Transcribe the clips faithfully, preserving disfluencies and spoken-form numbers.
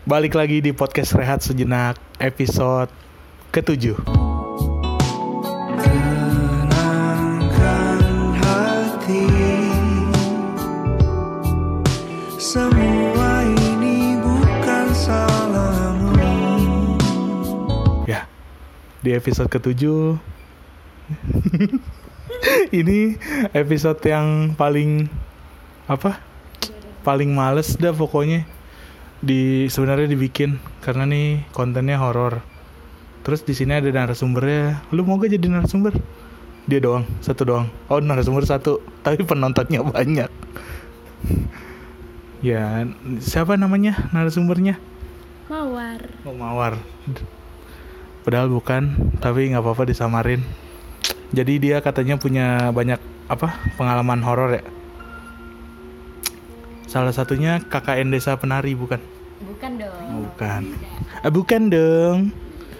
Balik lagi di podcast Rehat Sejenak episode ketujuh. Tenangkan hati, semua ini bukan salahmu. Ya, di episode ketujuh ini episode yang paling apa? Paling males dah pokoknya. Di sebenarnya dibikin karena nih kontennya horor. Terus di sini ada narasumbernya. Lu mau gak jadi narasumber? Dia doang, satu doang. Oh, narasumber satu, tapi penontonnya banyak. Ya, siapa namanya narasumbernya? Mawar. Oh, Mawar. Padahal bukan, tapi nggak apa-apa disamarin. Jadi dia katanya punya banyak apa pengalaman horor ya. Salah satunya K K N Desa Penari, bukan? Bukan dong. Oh, bukan. Ah, bukan dong.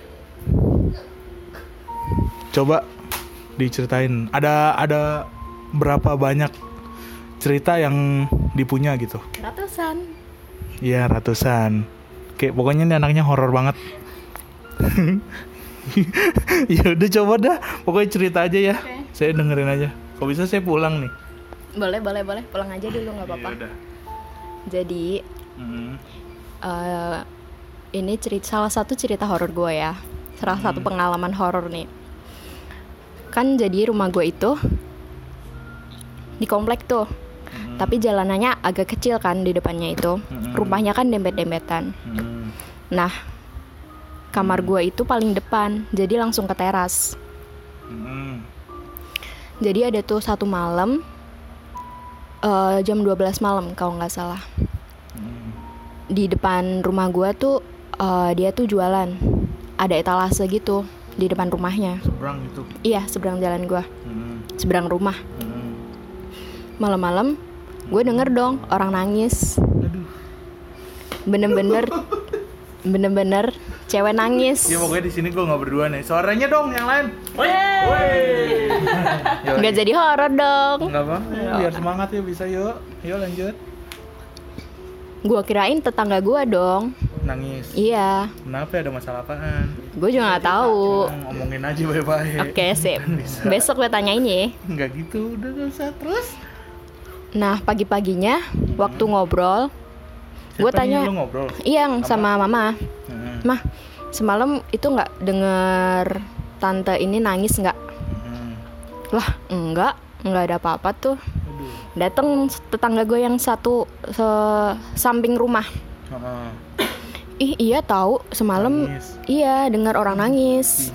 Coba diceritain. Ada ada berapa banyak cerita yang dipunya gitu? Ratusan. Iya, ratusan. Kayak pokoknya ini anaknya horor banget. Ya udah coba dah. Pokoknya cerita aja ya. Okay. Saya dengerin aja. Kok bisa saya pulang nih? Boleh, boleh, boleh. Pulang aja dulu, nggak apa-apa. Yaudah. Jadi, Hmm. uh, ini cerita salah satu cerita horor gue ya. Salah satu pengalaman horor nih. Kan jadi rumah gue itu di komplek tuh. Hmm. Tapi jalanannya agak kecil kan di depannya itu. Hmm. Rumahnya kan dempet-dempetan. Hmm. Nah, kamar gue itu paling depan, jadi langsung ke teras. Hmm. Jadi ada tuh satu malam, uh, jam dua belas malam kalau nggak salah. Hmm. Di depan rumah gue tuh uh, dia tuh jualan. Ada etalase gitu di depan rumahnya. Seberang gitu. Iya, seberang jalan gue, Hmm. seberang rumah. Hmm. Malam-malam gue denger dong orang nangis. Aduh. Bener-bener, bener-bener cewek nangis. Ya pokoknya di sini gue nggak berdua nih. Suaranya dong yang lain. Woi. Nggak jadi horor dong. Nggak apa? Biar semangat ya bisa yuk. Yuk lanjut. Gue kirain tetangga gue dong. Nangis. Iya, Kenapa ya, ada masalah apaan? gue juga nggak tahu. Nah, ngomongin aja baik-baik. Oke, sip. Kan bisa. Besok gue tanyain ya. Nggak gitu, udah nggak usah terus. Nah, pagi-paginya waktu ngobrol, gue Siapa nih tanya, lu ngobrol? iya sama mama, Hmm. mah semalam itu nggak denger tante ini nangis nggak? Hmm. Lah, enggak, nggak ada apa-apa tuh. Aduh. Dateng tetangga gue yang satu se- samping rumah. Heeh. Ih, iya tahu semalam, Nangis. iya dengar orang nangis.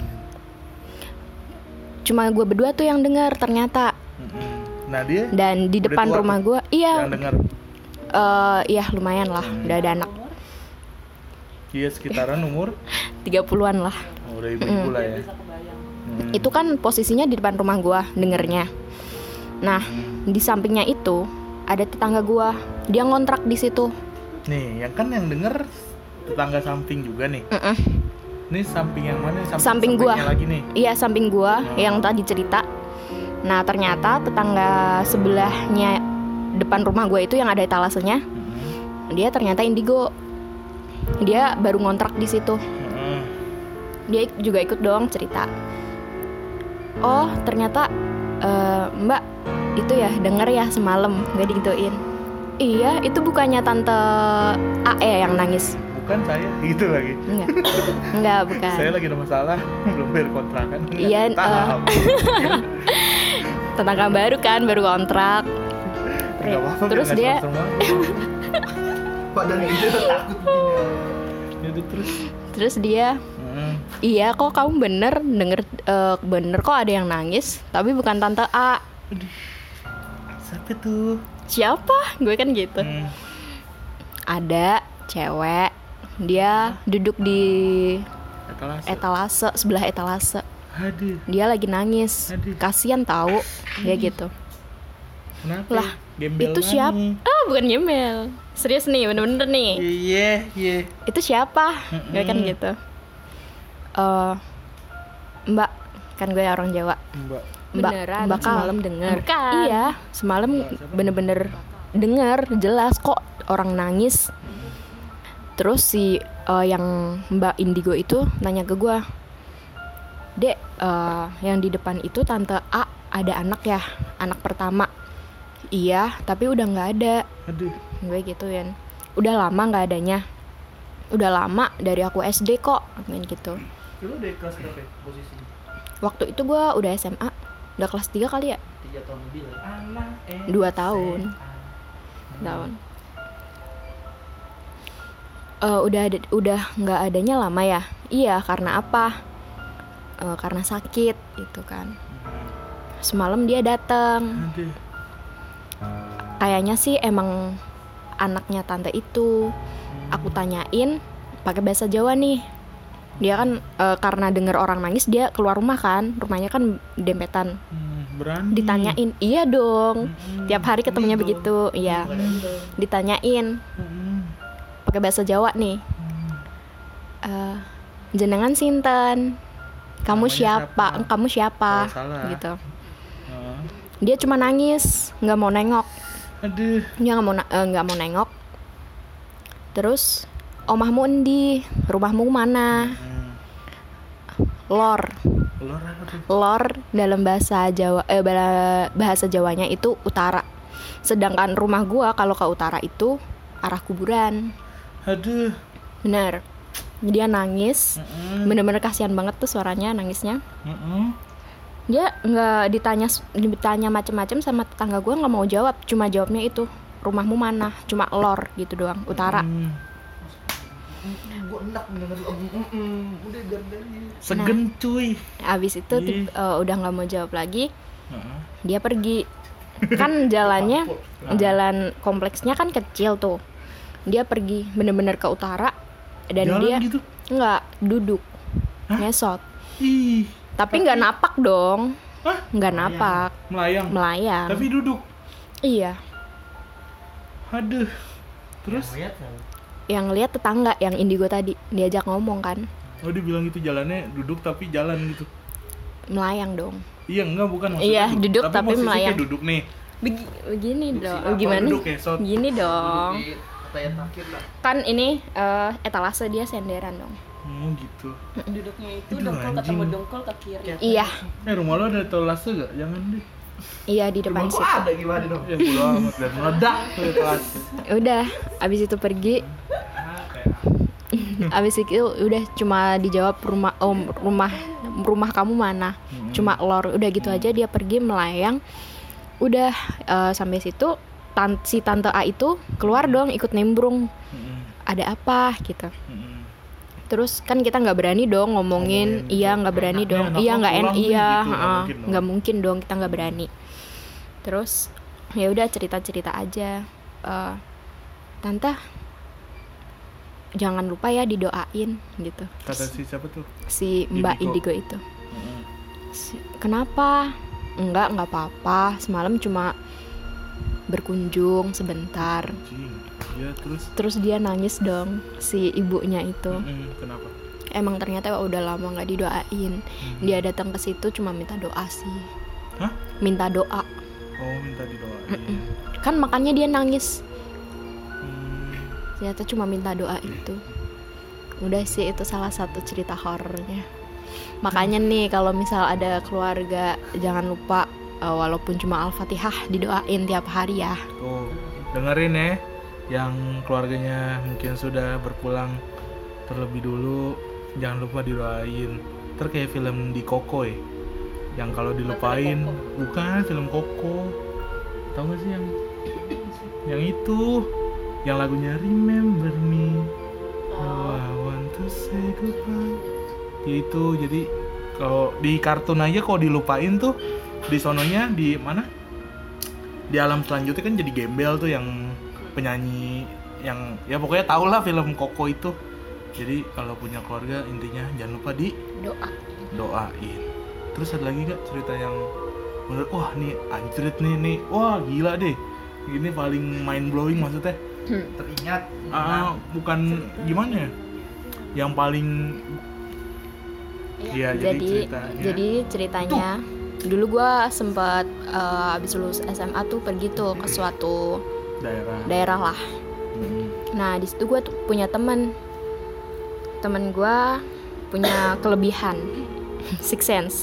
Cuma gue berdua tuh yang dengar ternyata. Hmm. Nah dia Dan di udah depan tua rumah tuh gue, iya, yang dengar. eh, iya lumayan lah, Hmm. udah ada anak Iya sekitaran umur. tiga puluhan lah. Oh, udah ibu-ibu lah ya. Hmm. Itu kan posisinya di depan rumah gua dengernya. Nah, di sampingnya itu ada tetangga gua. Dia ngontrak di situ. Nih, yang kan yang denger tetangga samping juga nih. Mm-mm. Ini samping yang mana? Samping, Samping gua. sampingnya lagi nih. Iya, samping gua Oh. yang tadi cerita. Nah, ternyata tetangga sebelahnya depan rumah gua itu yang ada etalasenya, Hmm. dia ternyata indigo. Dia baru ngontrak di situ. Hmm. Dia ik- juga ikut doang cerita. Oh, ternyata eh, Mbak itu ya denger ya semalam gak digituin. Iya, itu bukannya tante A ya yang nangis. Bukan saya, gitu lagi. Enggak. Enggak, bukan. Saya lagi ada masalah, belum bayar kontrakan. Iya, Tahu. Tetangga baru kan, baru kontrak. Nggak apa-apa, Terus biar dia nggak semua. Badan itu takut begini. Yaudah, terus. terus dia Hmm. iya kok kamu bener denger eh, bener kok ada yang nangis, tapi bukan tante A. Siapa tuh? Siapa? Gue kan gitu. Hmm. Ada cewek, dia duduk di Etalase. etalase, sebelah etalase. Aduh. Dia lagi nangis. Aduh. Kasian tahu dia gitu. Kenapa? Lah, Gembel itu siapa? mana? Ah, bukan gembel. Serius nih, bener-bener nih. Iya, iya. Itu siapa? Mm-mm. Gue kan gitu. Eh, Mbak, kan gue orang Jawa. Mbak. Mbak, Beneran Mbak semalam denger? Bukan. Iya, semalam bener-bener dengar jelas kok orang nangis. Terus si uh, yang Mbak Indigo itu nanya ke gue, Dek, uh, yang di depan itu tante A ada anak ya, anak pertama. Iya, tapi udah nggak ada. Aduh. Gue gituin. Udah lama nggak adanya. Udah lama dari aku S D kok, main gitu. Lu udah kelas berapa ya, posisi? Waktu itu gue udah S M A, udah kelas tiga kali ya, Tiga tahun lebih lah. Anak dua tahun. Tahun. Uh, udah ada, udah nggak adanya lama ya. Iya, karena apa? Uh, karena sakit itu kan. Semalam dia datang. Aduh. Kayaknya sih emang anaknya tante itu. Aku tanyain pakai bahasa Jawa nih. Dia kan uh, karena dengar orang nangis dia keluar rumah kan. Rumahnya kan dempetan. Hmm, berani. Ditanyain, iya dong. Hmm, Tiap hari ketemunya gitu. begitu. Iya. Ditanyain Hmm, pakai bahasa Jawa nih. Uh, jenengan sinten? Kamu Namanya siapa? siapa? Kamu siapa? Kalau salah. Gitu. Oh. Dia cuma nangis, nggak mau nengok. Aduh. Dia nggak mau na- eh, nggak mau nengok. Terus, omahmu endi? Rumahmu mana? Hmm. Lor. Lor apa tuh? Lor dalam bahasa Jawa, eh, bala- bahasa Jawanya itu utara. Sedangkan rumah gua kalau ke utara itu arah kuburan. Aduh. Bener. Dia nangis. Mm-mm. Bener-bener kasihan banget tuh suaranya, nangisnya. Mm-mm. Dia nggak ditanya ditanya macem-macem sama tetangga gue, nggak mau jawab, cuma jawabnya itu rumahmu mana, cuma lor gitu doang, utara. Hmm. Gue enak denger lu. Udah gardanya. Segen cuy. Abis itu tip- eh, udah nggak mau jawab lagi, Heeh. dia pergi. Kan jalannya jalan kompleksnya kan kecil tuh, dia pergi bener-bener ke utara dan Jalan dia gitu. nggak duduk, Hah? ngesot, Ih, tapi nggak napak dong, Hah? nggak napak, melayang. melayang. Tapi duduk. Iya, Aduh. Terus? Yang lihat kan? yang lihat tetangga yang Indigo tadi, diajak ngomong kan, Oh, dia bilang gitu jalannya duduk tapi jalan gitu. melayang dong. Iya, enggak bukan maksudnya. Iya, du- duduk tapi posisinya melayang. kayak duduk nih. Begi- begini dong, Oh, gimana? duduk ya, Sot. Gini dong. Duduk di Ataya Takir lah. Kan ini eh, etalase dia senderan dong. Oh, gitu. Duduknya itu Aduh, dengkul anjing. ketemu dengkul ke kiri. Iya, Eh, rumah lo ada etalase gak? Jangan deh. iya di depan Rumah gua situ. ada gimana dong? Ya bodo amat dan meledak tuh etalase. Udah, abis itu pergi. Abis itu udah cuma dijawab rumah om rumah rumah kamu mana? Cuma lor, udah gitu aja dia pergi melayang. Udah eh, sampai situ tan- si tante A itu keluar dong ikut nimbrung. Mm-mm. Ada apa gitu. Mm-mm. Terus kan kita nggak berani dong ngomongin, Ngomongin iya nggak berani anaknya, dong, anak iya lo nggak en, pulang nih, iya gitu, nggak heeh, mungkin dong. nggak mungkin dong kita nggak berani. Terus ya udah cerita cerita aja, Eh, tante jangan lupa ya didoain gitu. Kata si siapa tuh? Si Mbak Indigo. Indigo itu, Mm-mm. Si- kenapa? Enggak nggak apa-apa, semalam cuma berkunjung sebentar. Anjing. Ya terus. Terus dia nangis dong si ibunya itu. Mm-mm. Kenapa? Emang ternyata udah lama nggak didoain. Dia datang ke situ cuma minta doa sih. Hah? Minta doa. Oh, minta didoain. Kan makanya dia nangis. Hmm. Ternyata cuma minta doa itu. Udah sih itu salah satu cerita horornya. Makanya nih kalau misal ada keluarga jangan lupa eh, walaupun cuma Al-Fatihah didoain tiap hari ya. Tuh, dengerin ya. Yang keluarganya mungkin sudah berpulang terlebih dulu, jangan lupa didoain. Ntar kayak film di Koko ya, yang kalau dilupain, bukan film Koko. Tahu gak sih yang yang itu, yang lagunya Remember Me, oh, I want to say goodbye. Ya itu, jadi kalau di kartun aja kalau dilupain tuh di sononya di mana? Di alam selanjutnya kan jadi gembel tuh yang penyanyi yang ya pokoknya tau lah film Koko itu. Jadi kalau punya keluarga intinya jangan lupa di Doa. doain. Terus ada lagi gak cerita yang menurut wah nih anjrit nih nih wah gila deh ini paling mind blowing maksudnya Teringat. ah bukan gimana ya yang paling iya jadi, Jadi ceritanya jadi ceritanya dulu gua sempat eh, abis lulus S M A tuh pergi tuh ke suatu daerah daerah lah. Hmm. Nah di situ gue tuh punya teman, teman gue punya kelebihan six sense.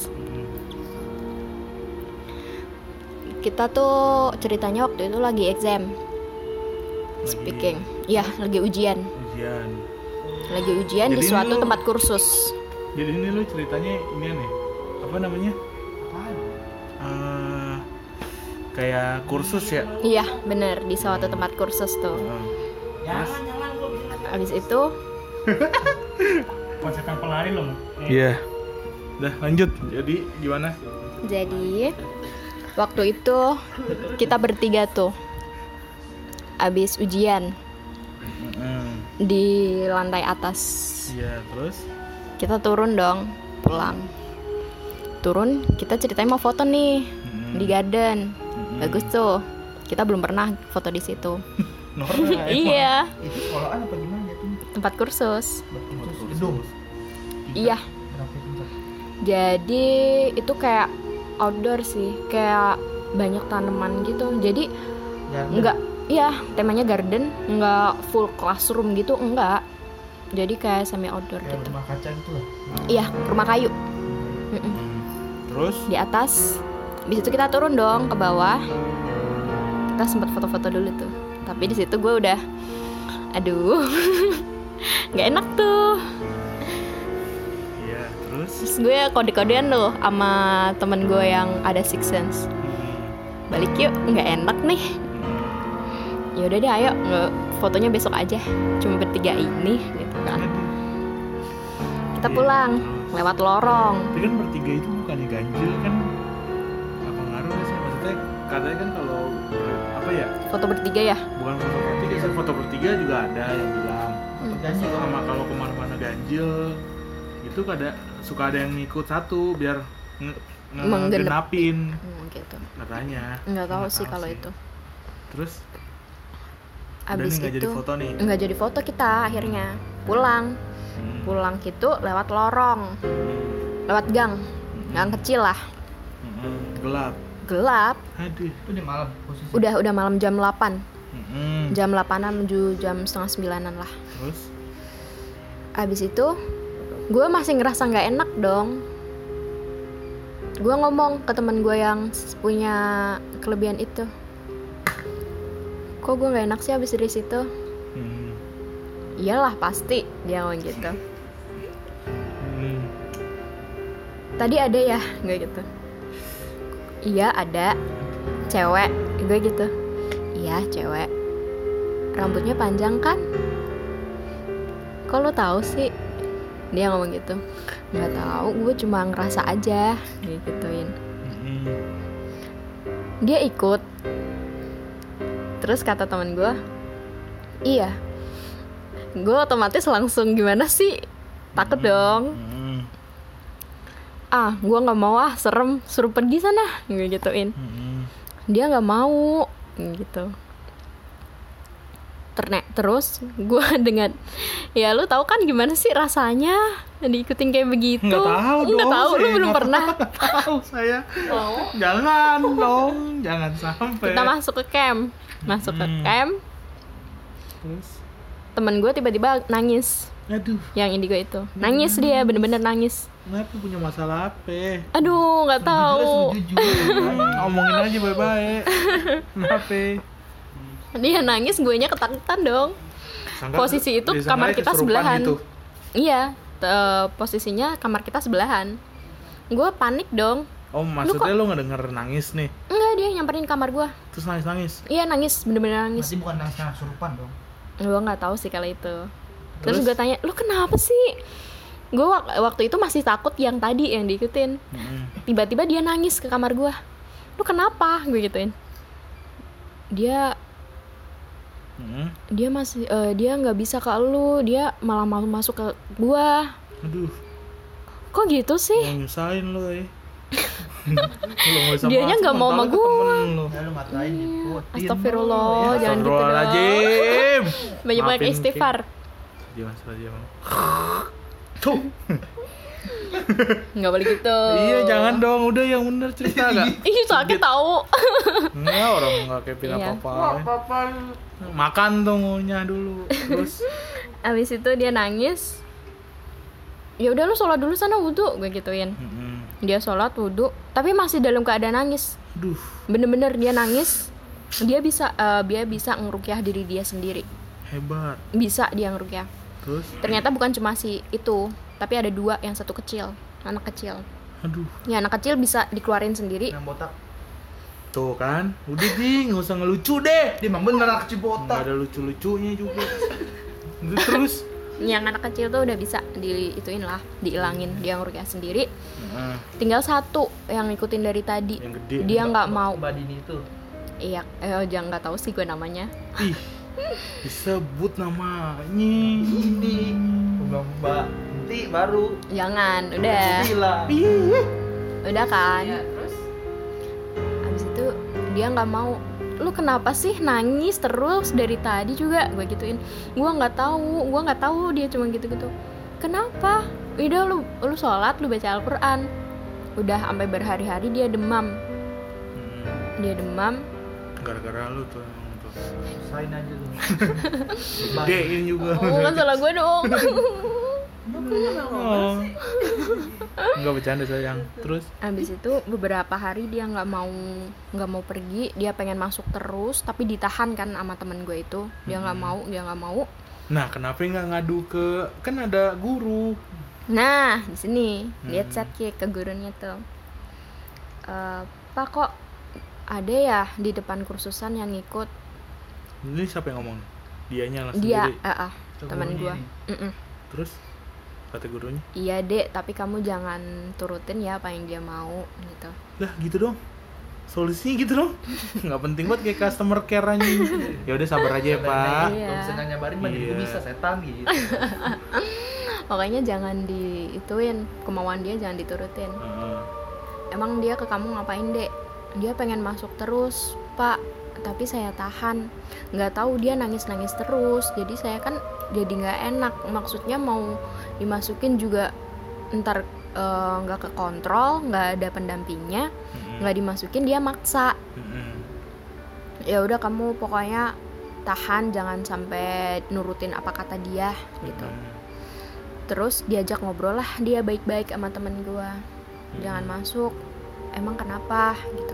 Kita tuh ceritanya waktu itu lagi exam speaking, iya lagi ujian, Ujian. lagi ujian di Jadi suatu lu- tempat kursus. Jadi ini lu ceritanya ini nih. Apa namanya? Apaan? Eh, kayak kursus ya. Iya bener, di suatu tempat kursus tuh. Heeh. Jangan, jangan gua bilang. Abis itu Konsep yang pelari loh. Iya. Udah lanjut. Jadi gimana? jadi waktu itu kita bertiga tuh abis ujian Heeh. di lantai atas. Iya, terus Kita turun dong, pulang. Turun, kita ceritanya mau foto nih Mm-mm. di garden. Mm-mm. Bagus tuh. Kita belum pernah foto di situ. Norak. Iya, Itu sekolahan apa gimana ya tuh? tempat kursus. Khusus gedung. Iya. Berapa tingkat? Jadi itu kayak outdoor sih, kayak banyak tanaman gitu. Jadi Garden. enggak, iya temanya garden, enggak full classroom gitu, enggak. Jadi kayak semi outdoor Kayak gitu. rumah kaca gitu lah. Iya, rumah kayu. Mm-mm. Hmm. Terus Di atas. Habis itu kita turun dong ke bawah. Kita sempat foto-foto dulu tuh. Tapi di situ gue udah, aduh, nggak enak tuh. iya, terus Terus gue kode-kodean loh sama temen gue yang ada six sense. Balik yuk, nggak enak nih. Ya udah deh, ayo, nggak fotonya besok aja. Cuma bertiga ini, gitu kan. Kita pulang lewat lorong. Tapi kan bertiga itu bukannya ganjil kan? Apa ngaruh nggak sih? Maksudnya katanya kan kalau apa ya? Foto bertiga ya. Bukan foto bertiga sih, foto bertiga juga ada yang bilang. Hmm. Ganjil. Sama kalau kemana-mana ganjil itu kada suka ada yang ngikut satu biar nge- Menggenep. ngegenapin Hmm, gitu. katanya. Nggak tahu Nggak sih kalau sih. itu. Terus Abis udah nih nggak itu jadi foto nih. nggak jadi foto kita akhirnya pulang. Hmm. Pulang gitu lewat lorong, lewat gang, gang kecil lah, Mm-mm. Gelap. gelap. Aduh. Itu di malam posisi. Udah udah malam jam delapan, Mm-mm. jam delapanan menuju jam setengah sembilanan lah. Terus Abis itu gue masih ngerasa nggak enak dong. Gue ngomong ke teman gue yang punya kelebihan itu, kok gue nggak enak sih abis dari situ? hmm. Iyalah pasti, dia ngomong gitu. Hmm. Tadi ada ya, nggak gitu? Iya ada, cewek, gue gitu. Iya cewek, rambutnya panjang kan? Kok lo tahu sih? Dia ngomong gitu. Nggak tahu, gue cuma ngerasa aja, gituin. Mm-mm. Dia ikut. Terus kata teman gue, iya. Gue otomatis langsung gimana sih? Takut dong. Mm-mm. Ah, gue nggak mau ah, serem, suruh pergi sana, gue gituin. Mm-mm. Dia nggak mau, gitu. Ternek terus gue dengan, ya lu tahu kan gimana sih rasanya diikutin kayak begitu? Nggak tahu dong. Nggak tahu, lu saya belum nggak pernah. tahu saya. Jangan dong, jangan sampai. Kita masuk ke camp, masuk ke Hmm. camp. Terus, Temen gue tiba-tiba nangis, aduh, yang indigo itu, nangis dia, bener-bener nangis. kenapa punya masalah apa? Aduh, nggak tahu. Jujur. Ngomongin aja baik-baik. Kenapa? Dia nangis, guenya ketakutan dong. Sangka- Posisi itu disangka kamar kita kesurupan sebelahan. gitu. Iya, te- posisinya kamar kita sebelahan. Gue panik dong. Oh, maksudnya lu nggak denger nangis nih? Enggak, dia nyamperin kamar gue. Terus nangis-nangis. Iya nangis, bener-bener nangis. Masih bukan nangis karena kesurupan dong. Gue nggak tahu sih kalau itu. Terus, Terus? gue tanya, lu kenapa sih? Gue wak- waktu itu masih takut yang tadi yang diikutin. Mm-mm. Tiba-tiba dia nangis ke kamar gue. Lu kenapa? Gue gituin. Dia Mm-mm. dia masih eh, dia nggak bisa ke lu, dia malah mau masuk ke gua. Aduh, Kok gitu sih? mau nyusahin lu ya. Lu nggak bisa Dianya masuk, nggak mau mentalnya sama ke gua. temen lu. Ya lu matain diikutin. Astagfirullah, jangan gitu dong. Astagfirullahaladzim. Banyak-banyak Maafin, istighfar. Jangan salah dia. Tuh. Nggak boleh gitu. Iya, jangan dong. Udah yang bener cerita gak? Ih, sakit tahu. Enggak, orang enggak kepin Iya. apa-apa. Makan tuh ngunyah dulu. Terus Abis itu dia nangis. Ya udah lu sholat dulu sana wudhu, gue gituin. mm-mm. Dia sholat wudhu, tapi masih dalam keadaan nangis. Aduh, Bener-bener dia nangis. Dia bisa eh, dia bisa ngerukyah diri dia sendiri. hebat. Bisa dia ngerukyah. Terus Ternyata bukan cuma si itu, tapi ada dua, yang satu kecil, anak kecil. aduh. Ya anak kecil bisa dikeluarin sendiri. Yang botak. Tuh kan, udah Ji, nggak usah ngelucu deh. Dia emang bener anak kecil Nggak botak. ada lucu-lucunya juga. Terus Yang anak kecil tuh udah bisa di ituin lah, diilangin, dia ngerukyah sendiri. nah, Tinggal satu yang ngikutin dari tadi. yang gede. Dia nggak mau. Mbak Dini itu. Iya, eh jangan nggak tahu sih gue namanya. Ih, disebut namanya. Ini. Udah Mbak Ti baru. Jangan, udah. Bilang. Udah kan. Ya, terus Abis itu dia nggak mau. Lu kenapa sih nangis terus dari tadi juga, gue gituin. Gua nggak tahu, gua nggak tahu, dia cuma gitu-gitu. Kenapa? Udah lu lu sholat, lu baca Al-Quran. Udah sampai berhari-hari dia demam. Hmm, Dia demam. gara-gara lu tuh emang tuh. Sain aja lu. Gedein juga. Oh, kan salah gue dong. Oh. Enggak bercanda sayang. Terus Abis itu beberapa hari dia nggak mau nggak mau pergi, dia pengen masuk terus, tapi ditahan kan sama temen gue itu. Dia nggak mau, dia nggak mau. nah, kenapa nggak ngadu ke, kan ada guru. Nah, di sini dia Hmm. chat ke ke gurunya tuh. "Eh, Pak, kok ada ya di depan kursusan yang ngikut?" Ini siapa yang ngomong? Dianya langsung Dia, sendiri. eh, ah, teman Gurunya gue. nih. Mm-mm. Terus kata gurunya, Iya dek, tapi kamu jangan turutin ya apa yang dia mau gitu. lah gitu dong. Solusinya gitu dong. Nggak penting banget kayak customer care aja. Ya udah sabar aja ya, Pak. Iya. Kalau bisa nyabarin mah Iya. gue bisa setan gitu. Makanya jangan diituin, kemauan dia jangan diturutin. Heeh. Emang dia ke kamu ngapain dek? Dia pengen masuk terus Pak, tapi saya tahan. Nggak tahu dia nangis-nangis terus, jadi saya kan jadi nggak enak. Maksudnya mau dimasukin juga ntar eh, nggak kekontrol, nggak ada pendampingnya, Mm-mm. nggak dimasukin dia maksa. Mm-mm. Ya udah kamu pokoknya tahan, jangan sampai nurutin apa kata dia gitu. Mm-mm. Terus diajak ngobrol lah dia baik-baik sama temen gua. Hmm. Jangan masuk. Emang kenapa gitu?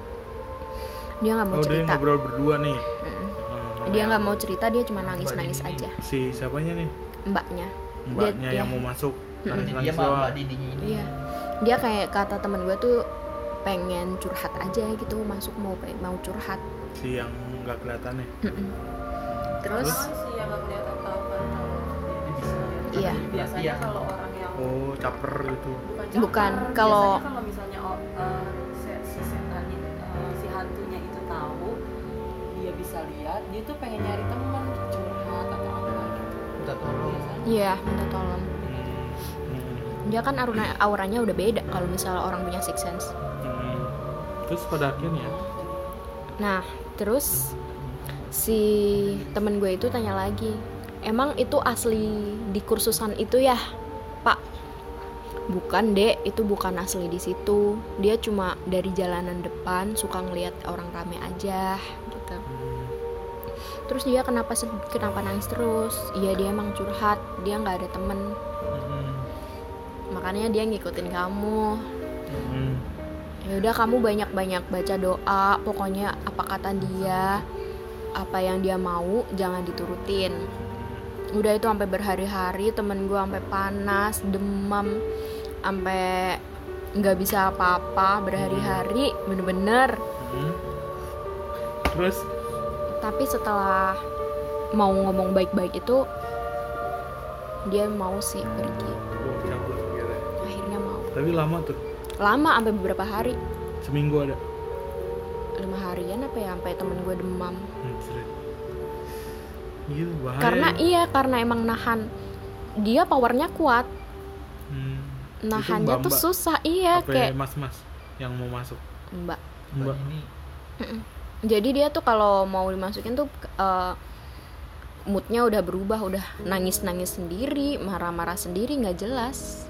Dia nggak mau Oh, dia cerita. ngobrol berdua nih. Mm. Heeh. Dia nggak mau cerita, dia cuma nangis-nangis Mbak Dini. aja. Si siapanya nih? Mbaknya. Mbaknya Dia- yang iya. mau masuk. Jadi Nangis-nangis dia mah Mbak doang. Dininya ini. Iya. Dia kayak kata temen gua tuh pengen curhat aja gitu, masuk mau mau curhat. Si yang nggak kelihatan nih. Mm-mm. Terus, Terus? apa sih yang nggak kelihatan tahu kan kalau Dia bisa. Iya. Tapi biasanya dia- kalau orang yang Oh, caper gitu. bukan Bukan, caper, kalau- biasanya kalau misalnya oh, eh, se- si setan itu, eh, si hantunya itu tahu, dia bisa lihat, dia tuh pengen nyari teman curhat atau apa gitu. Minta tolong. Biasanya iya minta tolong. Hmm. Hmm. Dia kan auranya, auranya udah beda kalau misalnya orang punya six sense. Hmm. Terus pada akhirnya Nah, terus si temen gue itu tanya lagi, emang itu asli di kursusan itu ya, Pak? Bukan dek, itu bukan asli di situ. Dia cuma dari jalanan depan suka ngelihat orang rame aja, gitu. Terus dia kenapa sed- kenapa nangis terus? Iya dia emang curhat, dia nggak ada temen, Hmm. makanya dia ngikutin kamu. Hmm. Ya udah kamu banyak-banyak baca doa, pokoknya apa kata dia, apa yang dia mau jangan diturutin. Udah itu sampai berhari-hari temen gue sampai panas, demam, sampai nggak bisa apa-apa berhari-hari, bener-bener. Hmm. Terus Tapi setelah mau ngomong baik-baik itu, dia mau sih pergi. oh, cabut akhirnya. Akhirnya mau. Tapi lama tuh. Lama sampai beberapa hari, Seminggu ada. lima harian apa ya, sampai temen gue demam. Hmm, seret. Gitu bahaya. Karena ya. iya, karena emang nahan, dia powernya kuat, Hmm. nahannya Itu tuh mbak-mbak. susah. Iya Apa kayak mas-mas yang mau masuk? mbak. Mbak. Mbak ini Jadi dia tuh kalau mau dimasukin tuh eh, moodnya udah berubah, udah nangis-nangis sendiri, marah-marah sendiri, nggak jelas.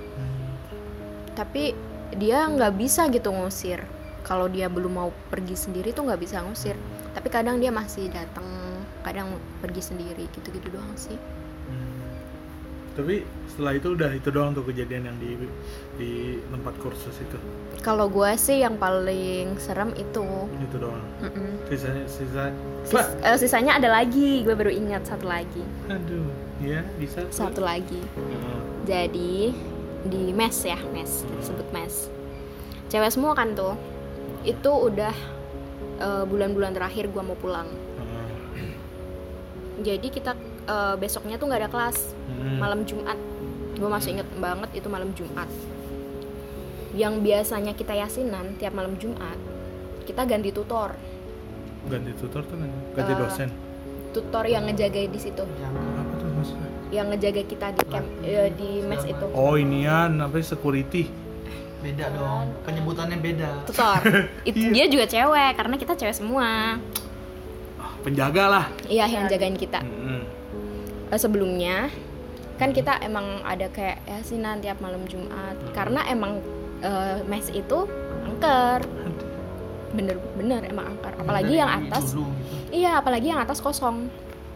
Tapi dia nggak bisa gitu ngusir. Kalau dia belum mau pergi sendiri tuh nggak bisa ngusir. Tapi kadang dia masih datang, kadang pergi sendiri, gitu-gitu doang sih. Tapi setelah itu udah itu doang tuh kejadian yang di di tempat kursus itu. Kalau gue sih yang paling serem itu. Itu doang. Mm-mm. Sisanya sisa. Sis- eh, sisanya ada lagi, gue baru ingat satu lagi. Aduh, ya bisa. Satu lagi. Heeh. Jadi di mes ya, mes, kita sebut mes. Cewek semua kan tuh. Itu udah eh, bulan-bulan terakhir gue mau pulang. Heeh. Jadi kita eh, besoknya tuh nggak ada kelas, Hmm. malam Jumat. Gue masih inget banget itu malam Jumat. Yang biasanya kita yasinan tiap malam Jumat, kita ganti tutor. Ganti tutor tuh kan? Ganti Eh, dosen. Tutor yang ngejaga di situ, Apa tuh maksudnya? yang ngejaga kita di camp, eh, di mes itu. Oh, inian apa sih, security. Beda dong, penyebutannya beda. Tutor. Itu dia juga cewek karena kita cewek semua. Penjaga lah. Iya, yang jagain kita. Mm-mm. Eh, sebelumnya kan kita emang ada kayak yasinan tiap malam Jumat karena emang eh, mes itu angker. Bener-bener emang angker. Apalagi yang atas. Dulu, gitu. Iya, apalagi yang atas kosong.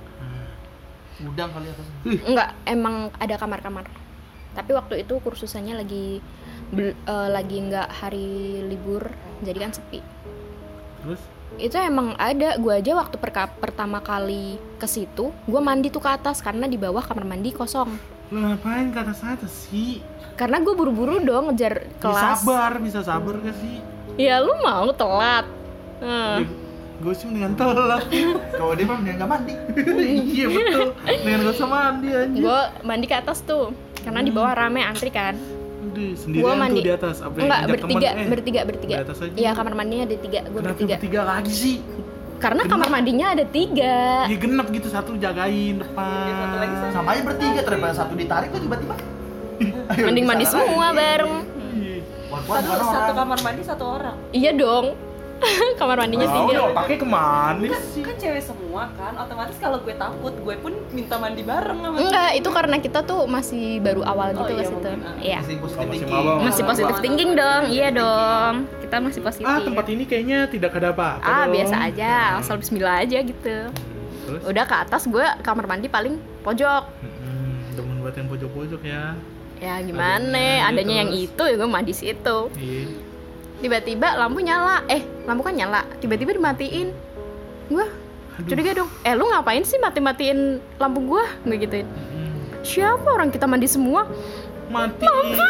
Udang kali atas. Enggak, emang ada kamar-kamar. Tapi waktu itu kursusannya lagi bel- eh, lagi nggak hari libur, jadi kan sepi. Terus? Itu emang ada. Gue aja waktu perka- pertama kali ke situ, gue mandi tuh ke atas karena di bawah kamar mandi kosong. Lu ngapain ke atas atas sih? Karena gue buru-buru dong ngejar Ya, kelas. sabar, bisa sabar gak sih? Ya lu mau telat. Hmm. Gue sih mendingan telat. Kalau dia mah dia nggak mandi. Iya betul. Mendingan gak usah mandi anjir. Gue mandi ke atas tuh karena di bawah rame antri kan. Udah, sendirian Gua mandi. tuh di atas. Apa yang Enggak, ngajak bertiga, temen? Eh, bertiga, bertiga. di atas aja. Iya, kamar mandinya ada tiga, gue Kenapa bertiga. bertiga lagi sih? Karena kamar mandinya ada tiga. Ya genep gitu, satu jagain depan. Ya, satu lagi Sama aja bertiga, daripada satu ditarik tuh tiba-tiba. Ayo, Mending mandi bisa semua lagi. bareng. Iya. Walaupun Aduh, bukan satu orang. kamar mandi satu orang. Iya dong. Kamar mandinya Oh, tiga. udah pakai kemana Kan, sih? kan cewek semua kan, otomatis kalau gue takut, gue pun minta mandi bareng sama Enggak, itu karena kita tuh masih baru awal gitu Oh, ke iya, situ. mungkin, ah. Iya. Masih positif Oh, masih thinking. mabok. Masih positive thinking dong. Iya dong. Kita masih positif. Ah, tempat ini kayaknya tidak ada apa-apa. Ah, dong. biasa aja, asal bismillah aja gitu. Terus? Udah ke atas, gue kamar mandi paling pojok. Hmm, demen buat yang pojok-pojok ya. Ya gimana, Adanya, adanya yang terus. itu ya gue mandi situ. Iya. Tiba-tiba lampu nyala, eh lampu kan nyala, tiba-tiba dimatiin. Gue curiga dong, eh lu ngapain sih mati-matiin lampu gue? Gue gituin. Hmm. Siapa, orang kita mandi semua? Mati.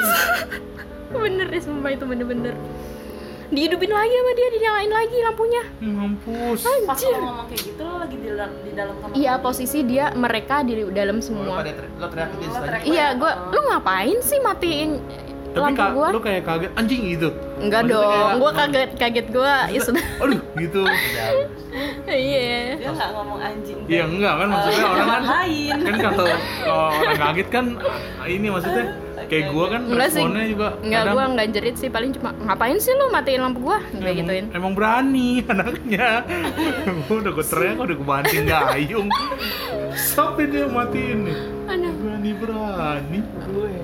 Bener deh, sumpah itu bener-bener dihidupin lagi sama dia, dinyalain lagi lampunya. Mampus. Pas Anjir. lo ngomong kayak gitu, lo lagi di dalam, di dalam kamar Iya, mandi. posisi dia, mereka di dalam Lo semua. pada teriak- lo teriak gitu Lo tadi. teriak. Iya, gue, lu ngapain sih matiin Tapi lampu ka- gue? lu kayak kaget anjing gitu. Enggak Maksudnya dong, kayak- gue kaget, kaget gue, ya sudah. Aduh, gitu. Iya. Dia nggak ngomong anjing. Iya enggak kan, maksudnya orang kan lain. kan kalau kalau orang kaget kan ini maksudnya kayak gua kan Enggak sih. responnya juga Enggak, kadang gue enggak jerit sih, paling cuma ngapain sih lu matiin lampu gue? Kayak emang, gituin. emang berani anaknya. Gua udah gue teriak, udah gue banting gayung. Sampai dia matiin nih. Aduh. Berani berani. Gue.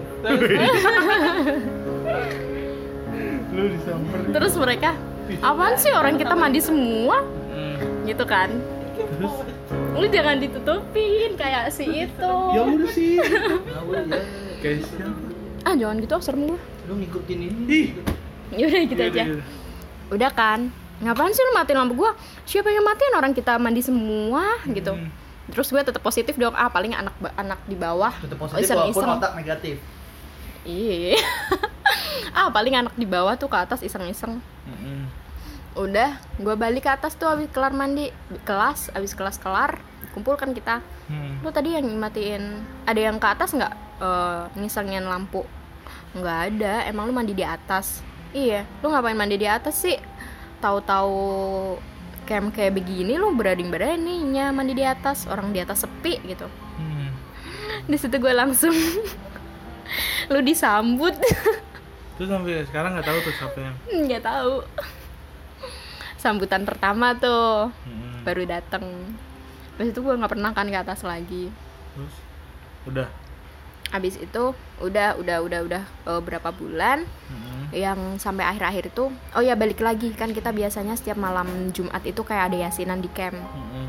Lu disamperin. Terus mereka, apaan sih orang kita mandi semua? Hmm. Gitu kan. Terus Lu jangan ditutupin kayak si itu. ya udah sih. Ya udah ya. Kayak siapa? Ah, jangan gitu, serem gue. Lu ngikutin ini. Ih. Yaudah gitu Iya, aja. iya. Udah kan, ngapain sih lu matiin lampu gua? Siapa yang matiin, orang kita mandi semua gitu. Hmm. Terus gue tetap positif dong, ah paling anak anak di bawah Tetap oh, positif walaupun iseng-iseng. otak negatif. Iya. Ah paling anak di bawah tuh ke atas iseng-iseng. Mm-mm. Udah, gue balik ke atas tuh abis kelar mandi kelas, abis kelas kelar kumpul kan kita. Hmm. Lu tadi yang matiin, ada yang ke atas nggak eh, ngisengin lampu? Nggak ada, emang lu mandi di atas? Iya, lu ngapain mandi di atas sih? Tahu-tahu camp kayak begini lu berani-beraninya mandi di atas, orang di atas sepi gitu. Hmm. Di situ gue langsung lu disambut. Terus sampai sekarang nggak tahu tuh siapa yang. Nggak tahu. Sambutan pertama tuh Hmm. baru datang. Habis itu gue nggak pernah kan ke atas lagi. Terus udah. Habis itu udah udah udah udah uh, berapa bulan Mm-hmm. yang sampai akhir-akhir itu, oh ya balik lagi kan kita biasanya setiap malam Jumat itu kayak ada yasinan di camp. Mm-hmm.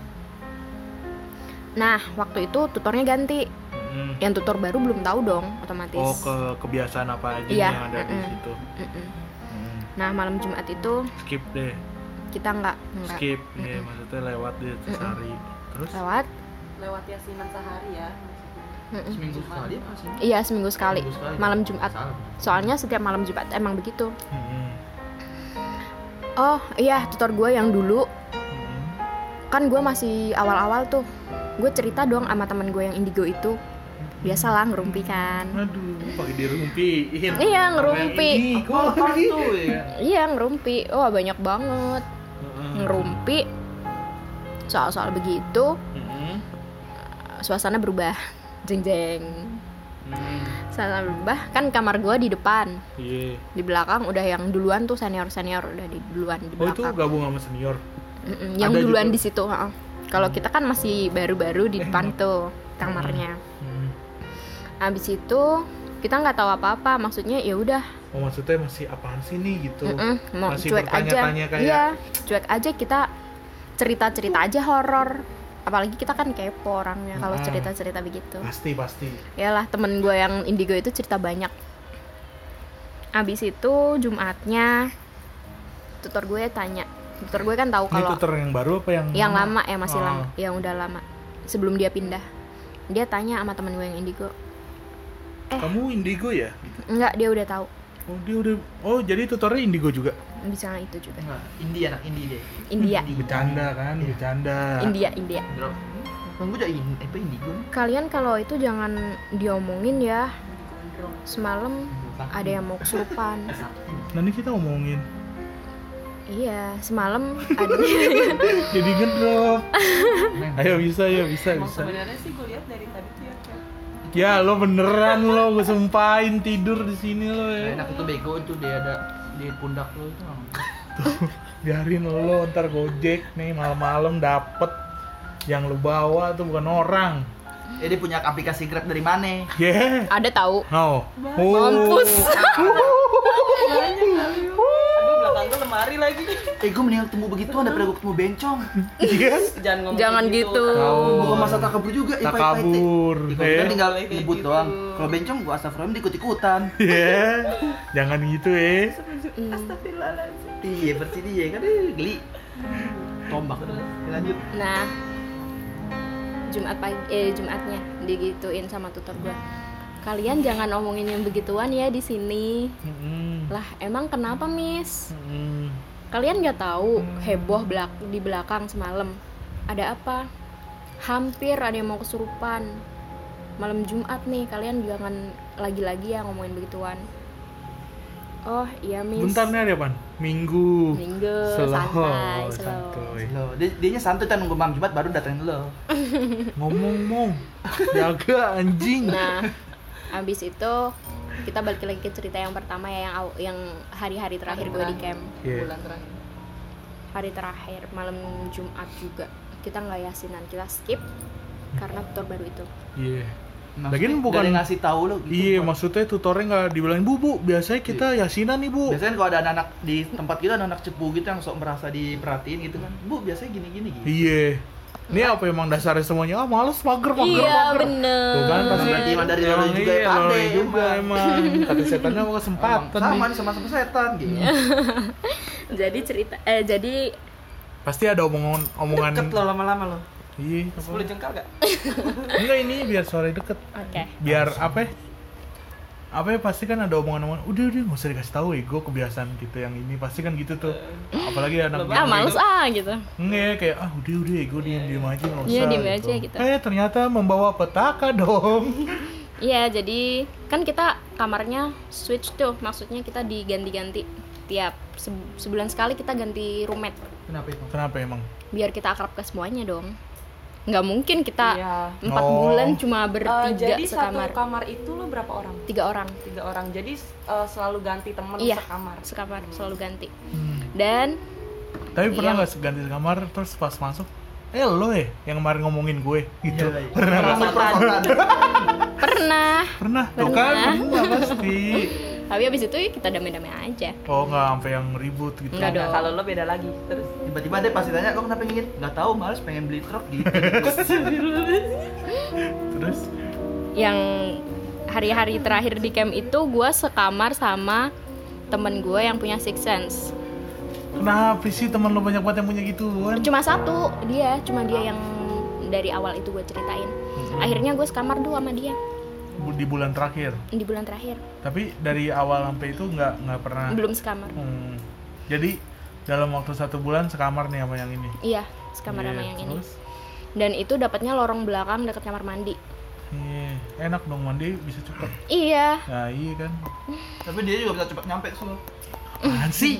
Nah waktu itu tutornya ganti. Mm-hmm. Yang tutor baru belum tahu dong otomatis. Oh, ke kebiasaan apa aja Iya, yang ada di mm-mm. situ. Mm-mm. Mm. Nah malam Jumat itu Skip deh. kita nggak nggak Skip, ya Mm-mm. maksudnya lewat deh sehari. Terus lewat. Lewat yasinan sehari ya. Mm-mm. Seminggu sekali apa sih? Iya seminggu sekali. Seminggu sekali. Malam Jumat. Salah. Soalnya setiap malam Jumat emang begitu. Mm-mm. Oh iya tutor gue yang dulu Mm-mm. kan gue masih awal-awal tuh. Gue cerita dong sama teman gue yang indigo itu. Biasalah ngerumpi kan. Aduh, pakai dirumpiin. Iya, ngerumpi. Sama yang ini, kok Tuh ya. Iya ngerumpi. Oh banyak banget Heeh. ngerumpi. Soal-soal begitu Mm-mm. suasana berubah. Jeng jeng. Mm. Suasana berubah. Kan kamar gue di depan. Iya. Di belakang udah yang duluan tuh senior-senior udah di duluan di Oh, itu belakang. gabung sama senior. Mm-mm, yang Ada duluan juga. di situ. heeh. Kalau kita kan masih baru-baru di depan tuh kamarnya. Mm. Abis itu kita nggak tahu apa-apa. Maksudnya ya udah, Oh, maksudnya masih apaan sih nih gitu? mm-mm, mau Masih cuek aja. bertanya-tanya kayak Iya, cuek aja kita cerita-cerita aja horor. Apalagi kita kan kepo orangnya kalau Mm. cerita-cerita begitu. pasti pasti. Yalah temen gue yang indigo itu cerita banyak. Abis itu Jumatnya tutor gue tanya. Tutor gue kan tahu Ini kalau tutor yang baru apa yang yang lama ya masih Oh. lama, yang udah lama sebelum dia pindah. Dia tanya sama temen gue yang indigo. Eh. Kamu indigo ya? Enggak, dia udah tahu. Oh, dia udah. Oh, jadi tutornya indigo juga. Bisa itu juga. Enggak, Indi anak Indi deh. India. Bercanda kan, bercanda. India, India. Drop. Kan gue jadi ini, apa indigo nih? Kalian kalau itu jangan diomongin ya. Semalam ada yang mau kesurupan. Nanti kita ngomongin. Iya, semalam ada. Jadi ngedrop. Ayo bisa ya, bisa Emang bisa. sebenarnya sih gue lihat dari tadi tuh ya kayak Ya lo beneran lo, gue sumpahin tidur di sini lo Nah, ya. enak itu bego itu dia ada di pundak lo itu. Biarin lo ntar gojek nih malam-malam dapet yang lo bawa tuh bukan orang. Eh dia punya aplikasi Grab dari mana? Yeah. Ada tahu. No. Mampus. aduh belakang gue lemari lagi. Eh gue mendingan ketemu begituan daripada gue ketemu bencong. Iya. Jangan ngomong Jangan kayak gitu. Tahu. Bukan masa takabur juga. Tak kabur. Gue Eh. tinggal Kayak nyebut gitu. doang. Kalau bencong gue astagfirullah dia ikut-ikutan. Iya. Jangan gitu eh. Iya bersih dia kan eh, geli. Tombak udah. Lanjut. Nah, Jumat pagi eh Jumatnya digituin sama tutor gua. Kalian jangan omongin yang begituan ya di sini. Mm-mm. Lah, emang kenapa, Miss? Mm-mm. Kalian nggak tahu heboh belak di belakang semalam. Ada apa? Hampir ada yang mau kesurupan. Malam Jumat nih, kalian jangan lagi-lagi ya ngomongin begituan. Oh, iya, Miss. Bentar nih ada apaan? Minggu. Minggu, Slow, santai, slow. santuy. Lo, dia dianya santai kan nunggu malam Jumat baru datengin lo. Ngomong mong. Jaga anjing. Nah, abis itu kita balik lagi ke cerita yang pertama ya, yang aw- yang hari-hari terakhir gue di camp. Iya. bulan terakhir. Hari terakhir malam Jumat juga kita nggak yasinan, kita skip karena tutor baru itu. Iya. Maksudnya Lagian bukan- nggak ada yang ngasih tahu lo gitu. Iya, Buat- maksudnya tutornya nggak dibilangin bu bu. Biasanya kita yasinan nih bu. Biasanya kan kalau ada anak-anak di tempat kita ada anak cepu gitu yang sok merasa diperhatiin gitu kan. Bu, biasanya gini-gini gitu. Iya. Ini apa emang dasarnya semuanya? Ah males, mager, mager, Iya, mager. bener. Tuh kan pasti Berarti emang dari lo emang juga iya, ya, lo pandai, juga emang. emang. Kata setannya mau kesempatan Sama nih. nih sama-sama setan gitu. Jadi cerita eh jadi Pasti ada omongan omongan. Deket lo lama-lama lo. Iya. apa? sepuluh jengkal gak? Enggak, ini biar suara deket. oke. Biar apa? ya? Apa ya, pasti kan ada omongan-omongan. Udah udah nggak usah dikasih tahu ya. Gue kebiasaan gitu yang ini pasti kan gitu tuh. Apalagi anak Ah, males ah gitu. Enggak, kayak ah udah udah gue diem diem aja nggak usah. Iya, diem aja gitu. Eh ternyata membawa petaka dong. Iya, jadi kan kita kamarnya switch tuh, maksudnya kita diganti-ganti tiap se- sebulan sekali kita ganti roommate Kenapa itu? Kenapa emang? biar kita akrab ke semuanya dong. Nggak mungkin kita Iya. empat Oh. bulan cuma Eh, bertiga jadi sekamar. satu kamar itu lo berapa orang? Tiga orang Tiga orang. Jadi eh, selalu ganti temen Iya. sekamar. sekamar, selalu ganti. Hmm. Dan Tapi pernah Yang- nggak ganti kamar terus pas masuk Eh lo ya yang kemarin ngomongin gue gitu. Iya, iya. Pernah nggak? Perasaan. Pernah. Pernah. Tuh kan Pernah. pernah pasti. Tapi abis itu ya kita damai-damai aja. Oh nggak sampai yang ribut gitu. Enggak dong. Nah, kalau lo beda lagi. Terus Tiba-tiba deh pasti tanya, lo kenapa ngingin? Gak tahu, males pengen beli truk gitu. Terus Yang hari-hari terakhir di camp itu gue sekamar sama temen gue yang punya six sense. kenapa sih teman lo banyak banget yang punya gituan? Cuma satu dia, cuma dia yang dari awal itu gue ceritain. Akhirnya gue sekamar dulu sama dia Bu- Di bulan terakhir. di bulan terakhir. Tapi dari awal sampai itu nggak nggak pernah. Belum sekamar. Hmm. Jadi dalam waktu satu bulan sekamar nih sama yang ini. Iya, sekamar Iya, sama yang ini. terus? Dan itu dapatnya lorong belakang dekat kamar mandi. Iya, enak dong mandi bisa cepet. Iya. Nah iya kan. Tapi dia juga bisa cepat nyampe ke solo. Apaan sih?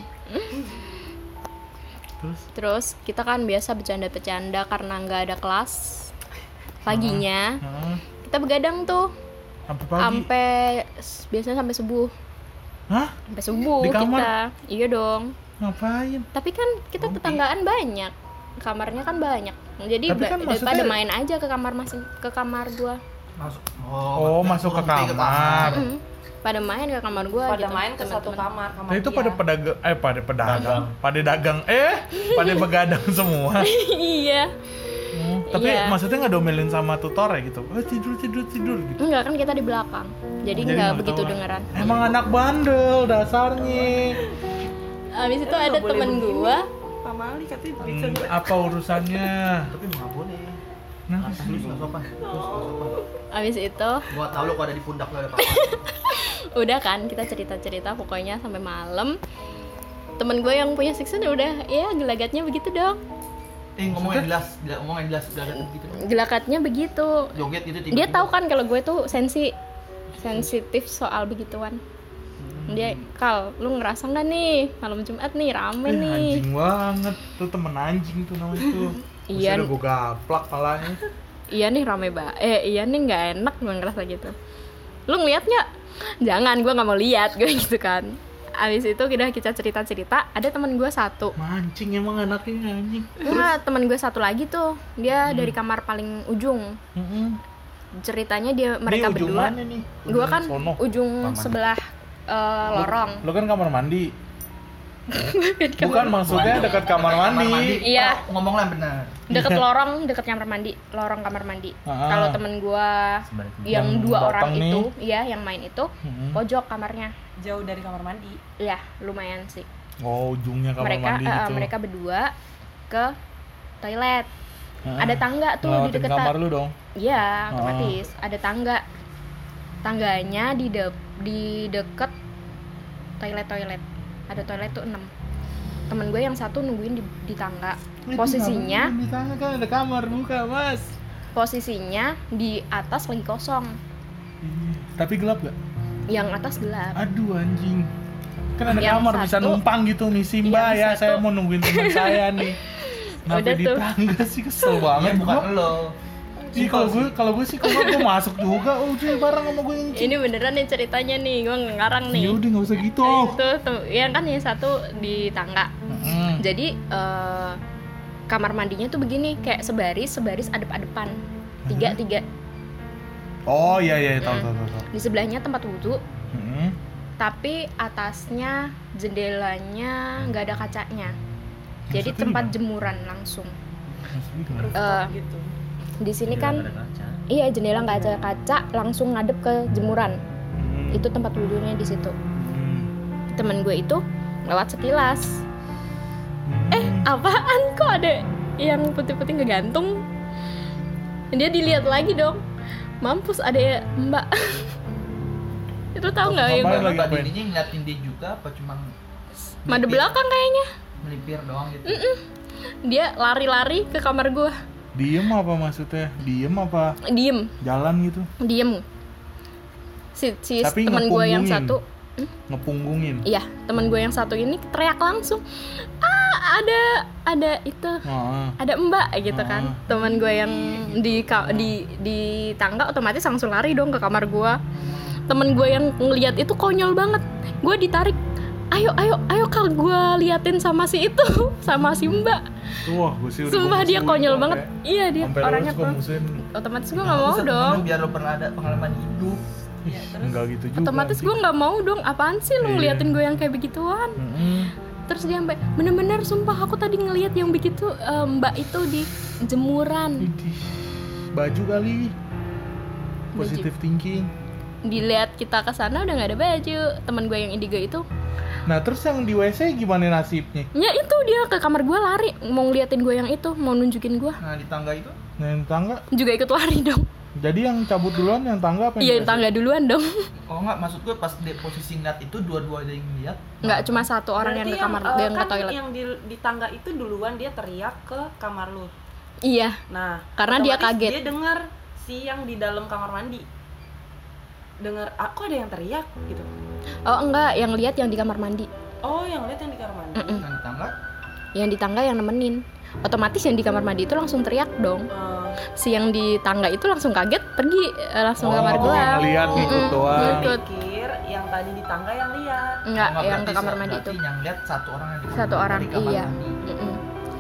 Terus Terus kita kan biasa bercanda-bercanda karena nggak ada kelas paginya. Heeh. Kita begadang tuh Sampai pagi. sampai biasanya sampai subuh. Hah? Sampai subuh Di kamar? kita. Iya dong. Ngapain? Tapi kan kita Ngopi. tetanggaan banyak. Kamarnya kan banyak. Jadi Tapi kan ba- daripada maksudnya- main aja ke kamar masing ke kamar gua. Masuk. Oh, masuk ke turun kamar. Mm. Pada main ke kamar gua pada gitu. main ke satu teman-teman. kamar, kamar Nah itu dia. pada pedagang, eh pada pedagang, pada dagang, eh pada begadang semua. Iya. Hmm, tapi Iya. maksudnya nggak domelin sama tutor ya gitu? Oh tidur tidur tidur gitu. Enggak kan kita di belakang. Jadi Jadi nggak nggak begitu tahu lah. dengeran. Emang anak bandel dasarnya. Abis itu Eh, ada nggak boleh temen begini. gua. Pak Mali katanya Hmm, periksa gue. apa urusannya? Tapi nggak boleh. Kenapa Terus sih? nggak sopan. Terus nggak sopan. Abis itu Gua tahu lo kalau ada di pundak lo ada apa-apa. udah kan kita cerita-cerita pokoknya sampai malam. Temen gue yang punya six sense udah ya gelagatnya begitu dong. Eh ngomong yang jelas, gila- ngomong yang jelas, gelagat gitu. Gelagatnya begitu. Joget gitu tiba-tiba. Dia tahu kan kalau gue tuh sensi sensitif soal begituan. Dia, Kal, lu ngerasa nggak nih malam Jumat nih rame Eh, nih. anjing banget, tuh temen anjing tuh namanya tuh. Iya. Udah gue gaplak palanya. Iya nih rame banget. Eh iya nih nggak enak gue ngerasa gitu. Lu ngeliat nggak? Jangan, gue nggak mau lihat gue gitu kan. Abis itu kita kita cerita-cerita. Ada teman gue satu. Mancing emang anaknya anjing. Nah, teman gue satu lagi tuh. Dia dari kamar paling ujung. Heeh. Ceritanya dia mereka Nih, ujung berdua. mana nih? Gue Ujung kan sono. ujung Kamar mandi. sebelah eh, lorong. Lo kan kamar mandi. Bukan maksudnya dekat kamar mandi. Iya. Oh, ngomong lah yang benar. Deket lorong, deket kamar mandi, lorong kamar mandi. Ah. Kalau temen gua Sebaliknya. yang, Yang dua orang datang nih. itu, iya yang main itu Mm-mm. pojok kamarnya, Jauh dari kamar mandi. ya lumayan sih. Oh, ujungnya kamar mereka mandi eh, gitu. mereka berdua ke toilet. Heeh. Ada tangga tuh di Ngelewatin dekat. kamar lu dong. Iya, otomatis ada tangga. Tangganya di de- di deket toilet toilet. Ada toilet tuh enam. Temen gue yang satu nungguin di, di tangga. Posisinya di sana kan ada kamar buka, Mas. posisinya di atas lagi kosong. Iya. Tapi gelap gak? Yang atas gelap. Aduh anjing. Kan ada Yang kamar bisa satu- numpang gitu misi Mbak Yang ya, satu- saya mau nungguin teman saya nih. Kenapa Udah di tuh. tangga sih kesel banget Bukan gua. lo. Ih, kalau gue kalau gue sih kalau gue masuk juga, oh udah bareng sama gue ini. Ini beneran nih ceritanya nih, gue ngarang nih. Ya udah nggak usah gitu. Itu tuh, yang kan yang satu di tangga. Mm. Jadi eh, kamar mandinya tuh begini, kayak sebaris sebaris adep-adepan, tiga tiga. Oh iya iya tahu Mm. tahu tahu. tahu. Di sebelahnya tempat wudhu, Mm. tapi atasnya jendelanya nggak ada kacanya. Jadi Maksudnya tempat gimana? jemuran langsung. Maksudnya gimana? Eh, gitu. di sini kan, iya jendela nggak ada kaca, langsung ngadep ke jemuran. Mm. Itu tempat wudhunya di situ. Mm. Temen gue itu lewat sekilas. Mm. Eh, apaan kok ada yang putih-putih ngegantung? Dia dilihat lagi dong. Mampus ada Mbak. Itu tahu nggak yang Mbak gue lagi Mbak ngapain? Dininya ngeliatin dia juga apa cuma made belakang kayaknya. melipir doang gitu. Dia lari-lari ke kamar gue. Diem apa maksudnya? Diem apa Diem, jalan gitu? diem. Si, si Tapi teman gue yang ngepunggungin. satu, Ngepunggungin. iya teman gue yang satu ini teriak langsung. Ah, ada ada itu. Heeh. Ada Mbak gitu kan. Ah. Teman gue yang di ka- di di tangga otomatis langsung lari dong ke kamar gue. Temen gue yang ngeliat itu konyol banget. Gue ditarik, ayo ayo ayo kal gue liatin sama si itu sama si Mbak. Wah, gue sih udah Sumpah dia musuhin konyol sampai- banget. Iya dia sampai orangnya lulus gua kok. musuhin. Otomatis gue nggak mau Satu dong. temen biar lo pernah ada pengalaman hidup. Ya, terus Enggak gitu juga. Otomatis sih. gue nggak mau dong. Apaan sih lu Iya. ngeliatin gue yang kayak begituan? Mm-mm. Terus dia sampai bener-bener sumpah aku tadi ngeliat yang begitu eh, Mbak itu di jemuran. Idih, baju kali. Positive thinking. Dilihat kita ke sana udah nggak ada baju. Teman gue yang indigo itu, Nah, terus yang di W C gimana nasibnya? ya itu dia ke kamar gue lari mau ngeliatin gue yang itu, mau nunjukin gue. Nah di tangga itu Nah, yang tangga. Juga ikut lari dong. Jadi yang cabut duluan yang tangga apa Iya, yang yang tangga duluan dong. oh enggak, maksud gue pas di posisi ngeliat itu dua-dua ada yang lihat. Nggak cuma satu orang yang berarti ke kamar, eh, yang ke kan toilet. yang di, di tangga itu duluan dia teriak ke kamar lu. Iya, Nah, Karena dia otomatis kaget. Dia dengar si yang di dalam kamar mandi. Dengar, aku ada yang teriak gitu. oh enggak, yang lihat yang di kamar mandi. Oh, yang lihat yang di kamar mandi. Mm-mm. Nah di tangga Yang di tangga yang nemenin. Otomatis yang di kamar mandi itu langsung teriak dong. Eh, Si yang di tangga itu langsung kaget, pergi eh, langsung ke kamar Oh, gua. ngeliat ngikut Mm-mm, doang. ngikut. pikir yang tadi di tangga yang lihat. Enggak, Oh, yang ke berarti kamar sa- mandi itu. berarti yang lihat satu orang yang di Satu orang, dari kamar iya. mandi. Mm-mm.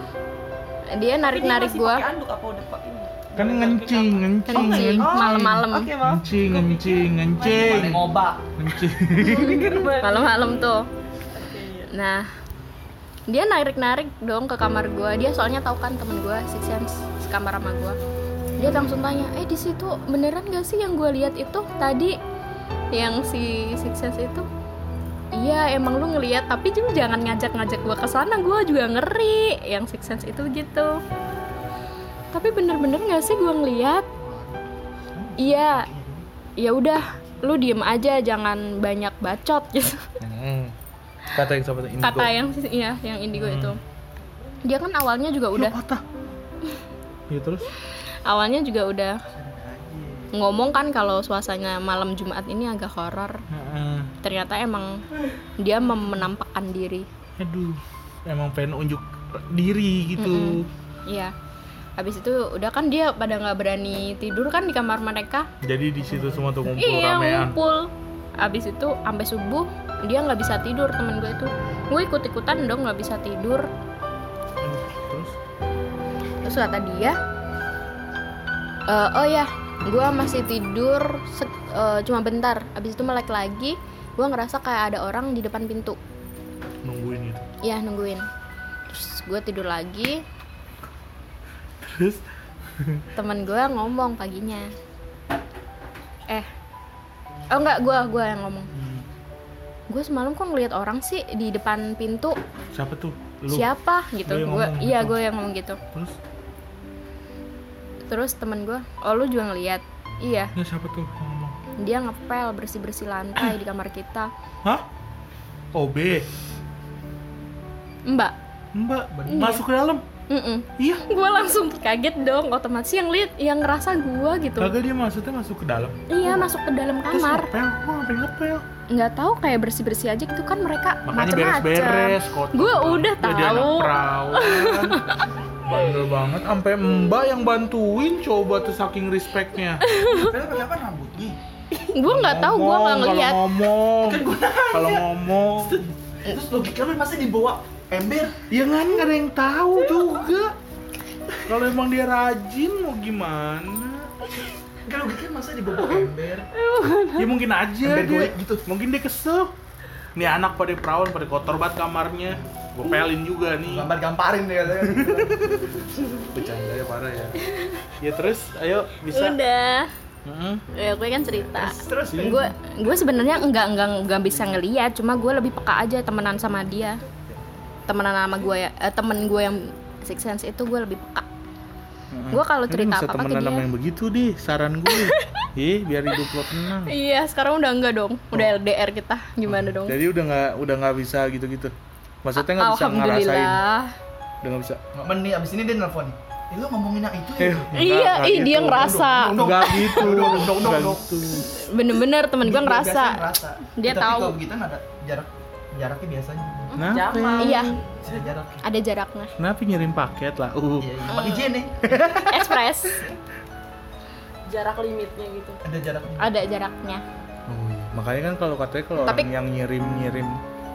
Dia narik-narik Tapi dia gua. masih pakai anduk apa udah pak ini? Kan ngencing, ngencing, Kencing, ngencing. malam-malam. Oke, maaf. Ngencing, ngencing, ngencing. Paling ngobak. Ngencing. Malam-malam tuh. Oke, iya. Nah, dia narik-narik dong ke kamar gua. Dia soalnya tahu kan temen gua Six Sense sekamar sama gua. Dia langsung tanya, "Eh, di situ beneran gak sih yang gua lihat itu tadi yang si Six Sense itu?" Iya, emang lu ngelihat, tapi juga jangan ngajak-ngajak gua ke sana, gua juga ngeri. Yang Six Sense itu gitu. Tapi bener-bener gak sih gua ngelihat? Iya. Ya udah, lu diem aja, jangan banyak bacot gitu. Hmm. Kata yang siapa tuh? Indigo. Kata yang iya yang indigo Hmm. itu, dia kan awalnya juga Ya, udah patah. Ya terus? awalnya juga udah ngomong kan kalau suasananya malam Jumat ini agak horor. Heeh. Ternyata emang dia mem- menampakkan diri. Aduh, emang pengen unjuk diri gitu. Iya. Habis itu udah kan dia pada nggak berani tidur kan di kamar mereka. Jadi di situ semua tuh ngumpul Iya ramean. ngumpul. Habis itu sampai subuh dia nggak bisa tidur, temen gue itu. Gue ikut ikutan dong nggak bisa tidur. Terus? Terus kata dia, "E, oh ya, gue masih tidur se- e, cuma bentar. Abis itu melek lagi, gue ngerasa kayak ada orang di depan pintu. Nungguin gitu. Ya nungguin. Terus gue tidur lagi. Terus? Temen gue ngomong paginya, eh, oh enggak, gue gue yang ngomong. Hmm. Gue semalam kok ngeliat orang sih di depan pintu. Siapa tuh? Lu? Siapa gitu? Lu yang Gue, ngomong iya gitu? gue yang ngomong gitu. Terus? Terus temen gue, oh lu juga ngeliat? Iya. Ya siapa tuh yang ngomong? Dia ngepel bersih bersih lantai di kamar kita. Hah? O B? Mbak. Mbak, Iya. masuk ke dalam? Mm-mm. Iya. Gue langsung kaget dong, otomatis yang lihat, yang ngerasa gue gitu. Kagak, dia maksudnya masuk ke dalam. Iya masuk ke dalam Terus kamar. ngepel, kok ngapain ngepel? Nggak tahu kayak bersih bersih aja gitu kan mereka Makanya macem-macem. beres-beres kotor. Gue udah Jadi anak tahu. perawan. Bandel banget, sampai mbak yang bantuin coba tuh saking respectnya. Padahal pakai apa rambutnya? Gue nggak tahu, gue nggak Ngomong, ngeliat. Kalau ngomong, kalau ngomong, Terus logika lu masa dibawa ember? ya kan nggak ada yang tahu juga. Kalau emang dia rajin mau gimana? Enggak logika masa dibawa ember? Ya mungkin aja Ember dia, goek gitu. mungkin dia kesel. Nih anak pada perawan pada kotor banget kamarnya. Gue pelin juga nih. Gambar-gamparin deh katanya. Bercanda ya parah ya. Ya terus, ayo bisa. Udah. Mm-mm. Ya gue kan cerita. Terus Gue gue sebenarnya enggak enggak enggak bisa ngeliat, cuma gue lebih peka aja temenan sama dia. Temenan sama gue ya, eh, temen gue yang Six Sense itu gue lebih peka. Gue kalau Ini cerita bisa apa-apa ke temenan sama dia. yang begitu deh, saran gue. Ih, biar hidup lo tenang. Iya, sekarang udah enggak dong. Udah L D R kita. Gimana dong? Jadi udah nggak udah nggak bisa gitu-gitu. Maksudnya nggak bisa ngerasain. Alhamdulillah. Udah nggak bisa. nggak menit abis ini dia nelfon. Eh lu ngomongin yang itu Eh, ya? enggak, Iya, enggak ih gitu. dia ngerasa. Enggak gitu. Dong, dong, dong, Enggak dong. gitu. Bener-bener temen gue Dia ngerasa. biasanya ngerasa. Dia Tapi tahu. kalau begitu ada jarak jaraknya biasanya. Nah, Jamal. Iya, Ada jarak. ada jaraknya. kenapa ngirim paket lah? Uh. Iya, iya. Pakai J nih. Express. Jarak limitnya gitu. Ada jaraknya. Ada jaraknya. Oh, iya. Makanya kan kalau katanya kalau Tapi- orang yang ngirim-ngirim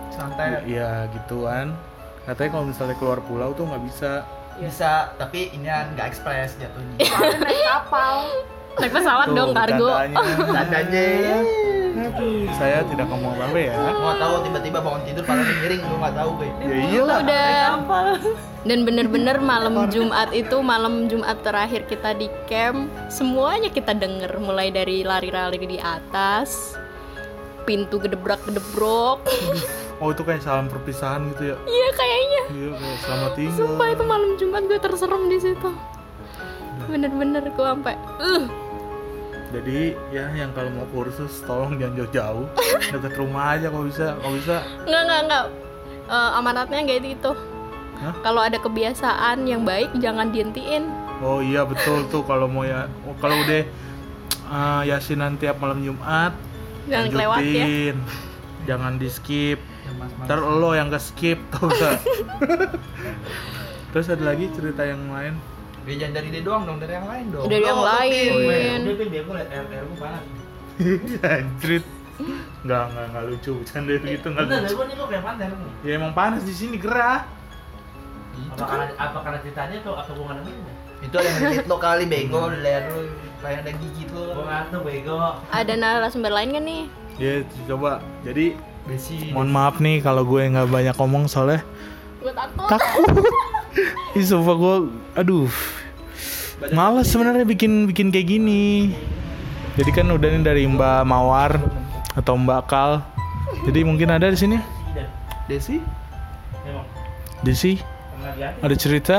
Santai. Iya gituan. Katanya kalau misalnya keluar pulau tuh nggak bisa. Bisa, tapi ini kan nggak ekspres jatuhnya. Soalnya naik kapal. Naik pesawat Tuh, dong, kargo. bercandanya. Tandanya. Aduh, saya tidak ngomong apa ya. Gua nggak tahu tiba-tiba bangun tidur palanya miring, gua nggak tahu gue. Ya iyalah. Udah. Kapal. Dan bener-bener malam Jumat itu malam Jumat terakhir kita di camp, semuanya kita denger, mulai dari lari-lari di atas, pintu gedebrak-gedebrok. Oh itu kayak salam perpisahan gitu ya. Iya kayaknya. Iya kayak selamat tinggal. Sumpah itu malam Jumat gue terserem di situ. Bener-bener gue sampai uh. Jadi ya yang kalau mau kursus tolong jangan jauh-jauh, dekat rumah aja kalau bisa, kalau bisa. Enggak, enggak, enggak. Eh, amanatnya kayak gitu. Hah? Kalau ada kebiasaan yang baik jangan dihentiin. Oh iya betul tuh kalau mau ya, oh, kalau udah uh, yasinan tiap malam Jumat, Jangan kelewat ya. lanjutin. Jangan di skip. Ya, mas-mas. Ntar lo yang ke skip tau gak? Terus ada lagi cerita yang lain. Ya jangan dari dia doang dong, dari yang lain dong. Dari yang Oh, lain. Pin. Oh, iya. Udah Pin, biar gue liat R R gue panas. Anjrit. Enggak, enggak, enggak lucu. Bercanda begitu enggak Bener, lucu. gue nih kok kayak panas nih. Ya emang panas di sini gerah. Itu Apa kan, karena apa karena ceritanya tuh atau gua nggak nemuin? itu ada yang ngedit lo kali bego, di leher lo, kayak ada gigit lo. Gua nggak tahu bego. Ada narasumber lain kan nih? Ya coba. Jadi Besi. mohon maaf nih kalau gue nggak banyak ngomong soalnya Gue takut. takut. Ih sumpah gue, aduh, males sebenarnya bikin bikin kayak gini. Jadi kan udah nih dari Mbak Mawar atau Mbak Kal. Jadi mungkin ada di sini. Tidak. Desi? Memang. Desi, Pernah dia? ada cerita?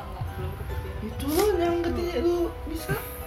Itu lo yang katanya lo bisa.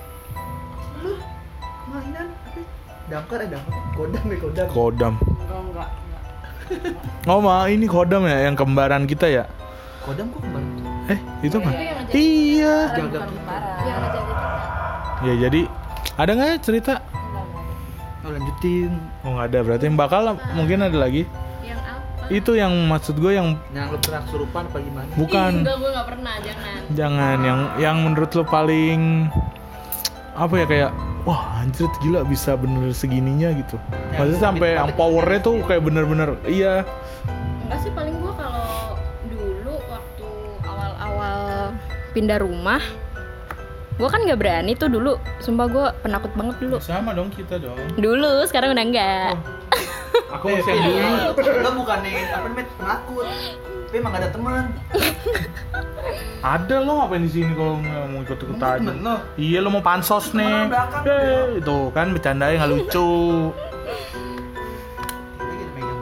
Lo mainan apa? Damkar eh damkar. Kodam ya kodam. Kodam. Enggak, enggak, enggak. Oh ma, ini Kodam ya, yang kembaran kita ya? Kodam kok kembar? Eh, itu mah? Itu yang ngajak- Iya. Jaga Bukan kita. kembaran. Yang ngajak kita. Ya jadi ada nggak ya cerita? Enggak, enggak. Oh lanjutin. Oh nggak ada, berarti yang bakal mungkin ada lagi. Yang apa? Itu yang maksud gue yang Yang lo pernah kesurupan apa gimana? bukan. Ih, enggak, gue gak pernah, jangan. Jangan yang yang menurut lo paling apa ya, kayak wah anjir gila bisa bener segininya gitu. Ya, Maksudnya sampai yang powernya tuh kayak bener-bener iya. Enggak sih, paling gue kalau dulu waktu awal-awal pindah rumah, gue kan gak berani tuh dulu. Sumpah gue penakut banget dulu. Sama dong kita dong. Dulu, sekarang udah enggak. Aku masih yang dulu. Lo bukan nih apa namanya penakut. Tapi emang gak ada teman. Ada lo ngapain di sini kalau nggak mau ikut-ikut aja? Temen lo. Iya lo mau pansos nih. Temen belakang. Eh, itu kan bercandanya nggak lucu. Lagi megang.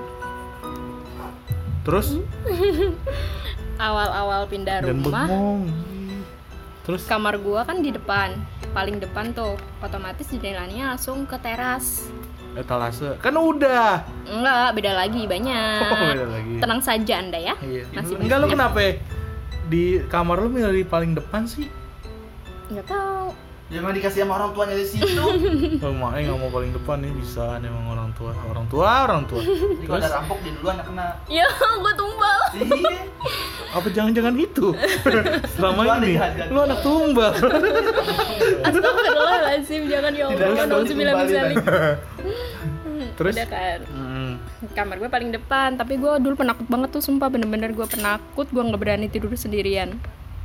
Terus Awal-awal pindah dan rumah, bengong. Terus kamar gue kan di depan, paling depan tuh. Otomatis jendelanya langsung ke teras. etalase kan udah. Enggak, beda lagi, banyak. Oh, beda lagi. Tenang saja Anda ya. Iya. Masih Enggak lo banyak. kenapa ya? Di kamar lo milih di paling depan sih? Nggak tahu. Jangan dikasih sama orang tuanya di situ. Oh, makanya nggak mau paling depan nih, bisa nih emang orang tua, orang tua, orang tua. Jadi kalau ada rampok di duluan yang kena. Ya, gue tumbal. Iya. Apa jangan-jangan itu? Selama Tujuan ini dihajar. lo anak tumbal. Astagfirullahaladzim, jangan ya Tidak Allah. akan Nauzubillah min ditumbalin. dzalik. Terus? Udah kan. Hmm. Kamar gue paling depan, tapi gue dulu penakut banget tuh, sumpah bener-bener gue penakut, gue nggak berani tidur sendirian.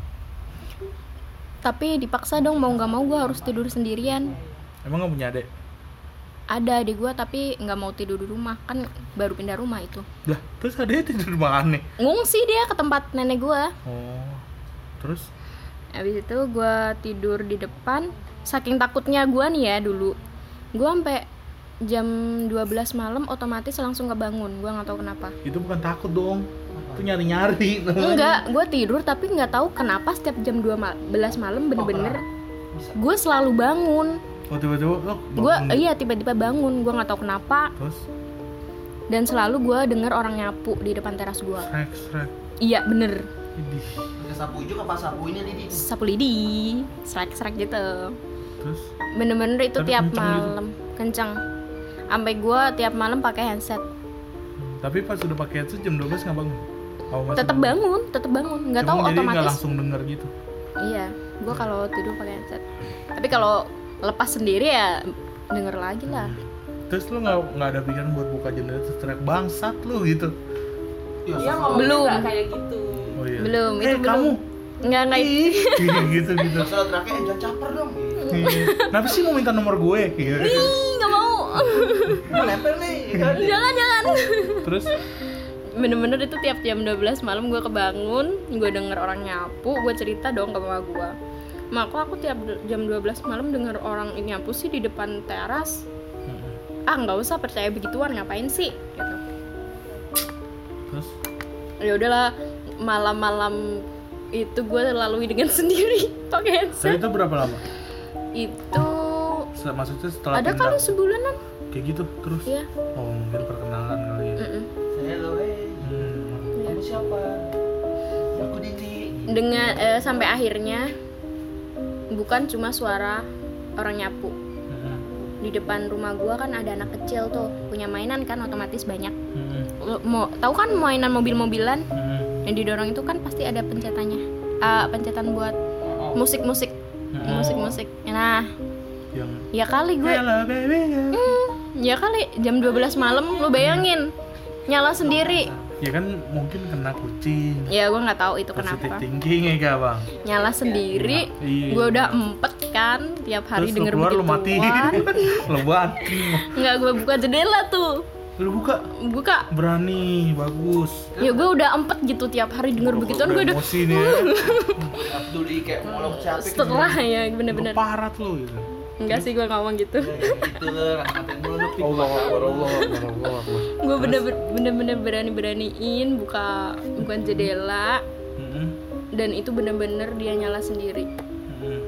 Tapi dipaksa dong, mau nggak mau gue harus tidur sendirian. Emang nggak punya adek? Ada adik gue tapi nggak mau tidur di rumah, kan baru pindah rumah itu. Lah, terus adeknya tidur di mana? Ngungsi dia ke tempat nenek gue. Oh, terus? Habis itu gue tidur di depan, saking takutnya gue nih ya dulu, gue sampai jam dua belas malam otomatis langsung kebangun, gue nggak tahu kenapa. Itu bukan takut dong, itu nyari-nyari namanya. Enggak, gue tidur tapi nggak tahu kenapa setiap jam dua belas malam bener-bener gue selalu bangun. Oh tiba-tiba lo Gue bangun. iya tiba-tiba bangun, gue nggak tahu kenapa. Terus Dan selalu gue dengar orang nyapu di depan teras gue. srek srek. Iya bener, Idih. Pakai sapu hijau apa sapu ini Didi? sapu lidi, serak-serak gitu. Terus Bener-bener itu Tapi tiap kenceng gitu? malam, kenceng. Sampai gue tiap malam pakai handset. tapi pas sudah pakai headset jam dua belas nggak bangun? Oh, masih Tetap bangun, tetap bangun. Nggak Cuma tahu jadi nggak otomatis. langsung denger gitu. Iya, gue kalau tidur pakai headset. Tapi kalau lepas sendiri ya denger lagi lah. Terus lu nggak nggak ada pikiran buat buka jendela terus teriak bangsat lu gitu? Ya, Dia sosok- ngomong Belum. nggak kayak gitu. Oh iya. Belum, Eh itu belum. kamu. Nggak, nggak. Ih, gitu gitu. Sosok terakhir, eh jangan caper dong. Iya. Kenapa sih mau minta nomor gue? Gitu. Ih, nggak mau. Mau nempel nih. kan? Jangan, jangan. Terus Bener-bener itu tiap jam dua belas malam gue kebangun, gue denger orang nyapu, gue cerita dong ke mama gue. Ma, kok aku tiap d- jam dua belas malam denger orang ini nyapu sih di depan teras? Ah, nggak usah percaya begituan, ngapain sih? Gitu. terus Ya udahlah, malam-malam itu gue lalui dengan sendiri pakai Tapi headset. itu berapa lama? Itu Se- Maksudnya setelah ada pindah kali sebulanan. kayak gitu terus? Iya. Oh mungkin perkenalan kali ya. Mm-mm. Hello, hey. Hmm. Kamu siapa? Aku Dini. Dengan eh, sampai akhirnya bukan cuma suara orang nyapu. Hmm. Di depan rumah gua kan ada anak kecil tuh punya mainan kan, otomatis banyak. Hmm. Lo- mau tahu kan mainan mobil-mobilan Hmm. yang didorong itu kan pasti ada pencetannya. Ah, pencetan buat musik-musik. Hmm. Musik-musik. Nah, Yang ya kali gue Hello baby. ya kali jam dua belas malam lu bayangin nyala sendiri. Ya kan mungkin kena kucing. Ya gua nggak tahu itu Positive kenapa. thinking ya gak bang? Nyala sendiri. Iya. Gua udah empet kan tiap hari Terus lu denger keluar lu begituan. mati. Lu banting. Nggak, gue buka jendela tuh. Lu buka Buka. berani bagus. Ya gue udah empet gitu tiap hari denger begituan, gue udah emosi nih ya. Abdul kayak ngolong capek. setelah ya Lu bener-bener. parat lu gitu. Enggak sih gue ngomong gitu. Gitu lah, ngatain mulu lu. Allah Akbar, Allah Akbar, Allah Akbar. Gue bener-bener berani-beraniin buka bukan jendela, Mm-mm. dan itu bener-bener dia nyala sendiri. Mm-mm.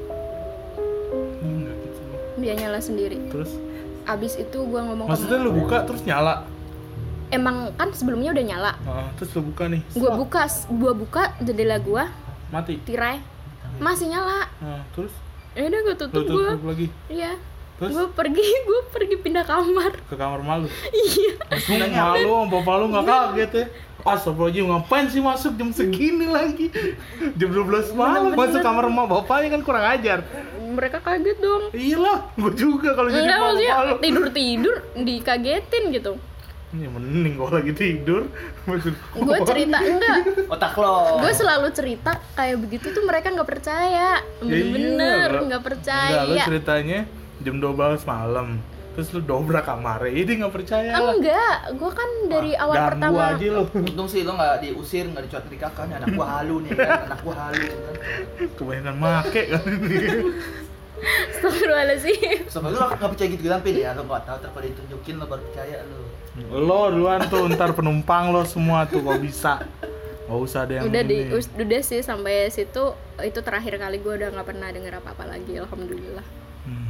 Ini enggak gitu. Dia nyala sendiri. Terus Abis itu gue ngomong ke maksudnya lu buka terus nyala. emang kan sebelumnya udah nyala. Ah, terus lu buka nih. Gue buka, gue buka jendela gue, Mati. tirai masih nyala. Ah, terus Ya udah gue lu tutup gue. tutup lagi. Iya. Terus Gue pergi, gue pergi pindah kamar. ke kamar malu. Iya. Terus lu malu sama bapak lu enggak kaget ya. Astagfirullahaladzim, ngapain sih masuk jam segini lagi? Jam dua belas malam masuk kamar emak bapaknya kan kurang ajar. Mereka kaget dong. Iya lah, gue juga kalau jadi Enggak, bapak maksudnya lu. tidur-tidur dikagetin gitu. Ya mending kalau lagi tidur. Maksud Gue cerita, enggak. Otak lo. Gue selalu cerita kayak begitu tuh mereka nggak percaya. Bener-bener iya, nggak Enggak, lu percaya. ceritanya jam dua belas malam. Terus lu dobrak kamarnya, ini nggak percaya lah. Enggak, gue kan dari awal Ganggu pertama. aja lu. Untung sih lo nggak diusir, nggak dicuat dari kakak nih. Anak gua halu nih kan, anak gua halu kan. Kebanyakan make kan ini. Astagfirullahaladzim. Sampai lu nggak percaya gitu gitu pin ya, lo nggak tahu terus kalau ditunjukin lo baru percaya lo. Lo duluan tuh, ntar penumpang lo semua tuh kok bisa. Gak usah ada yang Udah di, ini. us- udah sih sampai situ itu terakhir kali gue udah nggak pernah denger apa-apa lagi, alhamdulillah. Hmm.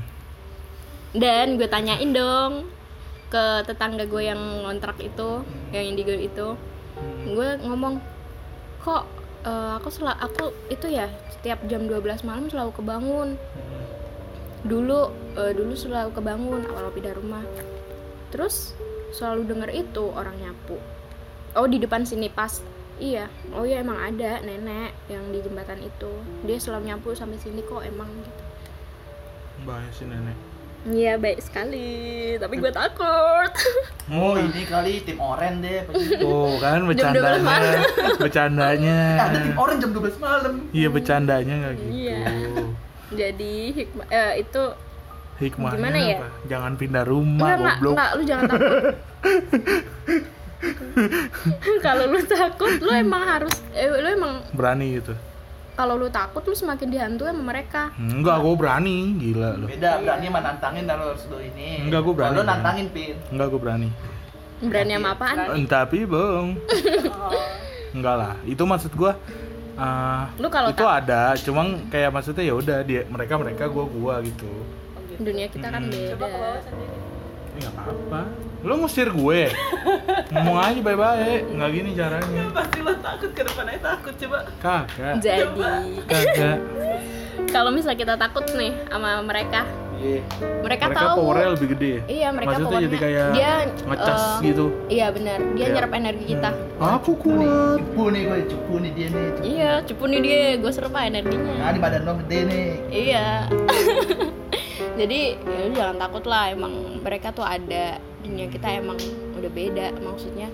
Dan gue tanyain dong ke tetangga gue yang ngontrak itu, yang indigo itu, gue ngomong, kok eh, aku sel aku itu ya setiap jam dua belas malam selalu kebangun. Dulu eh, dulu selalu kebangun awal pindah rumah. Terus selalu denger itu orang nyapu. Oh di depan sini pas. Iya. Oh ya emang ada nenek yang di jembatan itu. Dia selalu nyapu sampai sini kok emang gitu. Bahaya sih nenek. Iya baik sekali, tapi gue takut. Oh ini kali tim oren deh. Tuh kan Jam dua belas bercandanya. Bercandanya. Ada tim oren jam dua belas malam. Iya bercandanya nggak gitu. Iya. Jadi hikmah eh, itu Hikmahnya Gimana ya? apa? Jangan pindah rumah, enggak enggak, goblok. enggak, lu jangan takut. Kalau lu takut, lu emang harus eh, lu emang Berani gitu. kalau lu takut lu semakin dihantui sama mereka. Enggak, gue berani, gila lu. Beda, berani mah nantangin kalau harus do ini. Enggak, gua berani. Kalau lo nantangin pin. Enggak, gue berani. Berani sama apaan? Eh, Tapi bang, enggak lah. Itu maksud gue. Uh, Lu kalau itu tak- ada, cuma kayak maksudnya ya udah dia mereka mereka gue gue gitu. Dunia kita kan Hmm. beda. Coba ke bawah sendiri. Ini nggak apa-apa. Lu ngusir gue. Ngomong aja baik-baik. Nggak gini caranya. Pasti lo takut, ke depannya takut, coba. Kagak. Jadi Kagak. kalau misalnya kita takut nih sama mereka, Iya. mereka, Mereka tahu. powernya lebih gede. Iya, mereka Maksudnya powernya jadi kayak dia ngecas eh, gitu. Iya benar, dia Kayak- nyerap energi kita. Aku kuat. Cupu nih gue, cupu nih dia nih. Cupu. Iya, cupu nih dia, gue serap energinya. Nah di badan lo gede nih. Iya. Jadi ya lu jangan takut lah, emang mereka tuh ada, dunia kita emang udah beda, maksudnya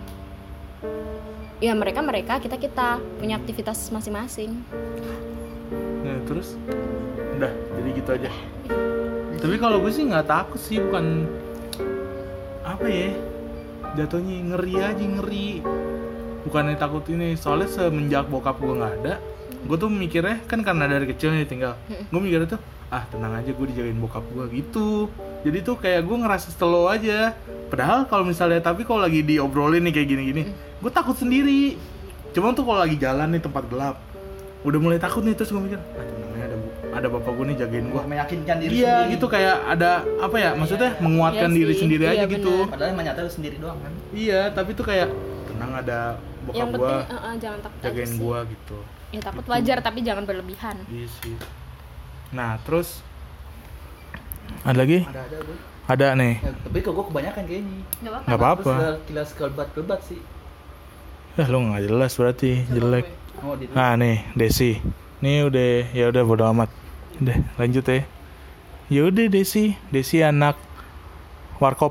ya mereka mereka kita kita punya aktivitas masing-masing. Nah terus udah jadi gitu aja. Tapi kalau gue sih nggak takut sih, bukan apa ya, jatuhnya ngeri aja, ngeri. Bukannya takut ini, soalnya semenjak bokap gue nggak ada, gue tuh mikirnya kan karena dari kecil nih tinggal, gue mikirnya tuh ah tenang aja gue dijagain bokap gue gitu. Jadi tuh kayak gue ngerasa slow aja. Padahal kalau misalnya, tapi kalau lagi diobrolin nih kayak gini-gini, gue takut sendiri. Cuma tuh kalau lagi jalan nih tempat gelap, udah mulai takut nih, terus gue mikir ah tenang aja, ada ada bapak gue nih jagain gue. Meyakinkan diri Iya sendiri. gitu, kayak ada apa ya, maksudnya menguatkan Iya diri sih, sendiri iya aja bener. gitu. Padahal emang nyata lu sendiri doang kan. Iya, tapi tuh kayak tenang, ada bokap Yang gue penting uh, uh, jangan takut aja jagain sih. gue gitu. Ya takut wajar tapi jangan berlebihan. Iya sih. Nah terus ada lagi? Ada ada gue. Ada nih. Ya, tapi kok gue kebanyakan kayaknya. Enggak apa-apa. Nggak apa-apa. Terus kilas kelebat-kelebat sih. Ya lu nggak jelas berarti, jelek. Oh, di Nah nih Desi, nih udah, ya udah bodo amat. Udah lanjut ya. Ya udah Desi, Desi anak warkop.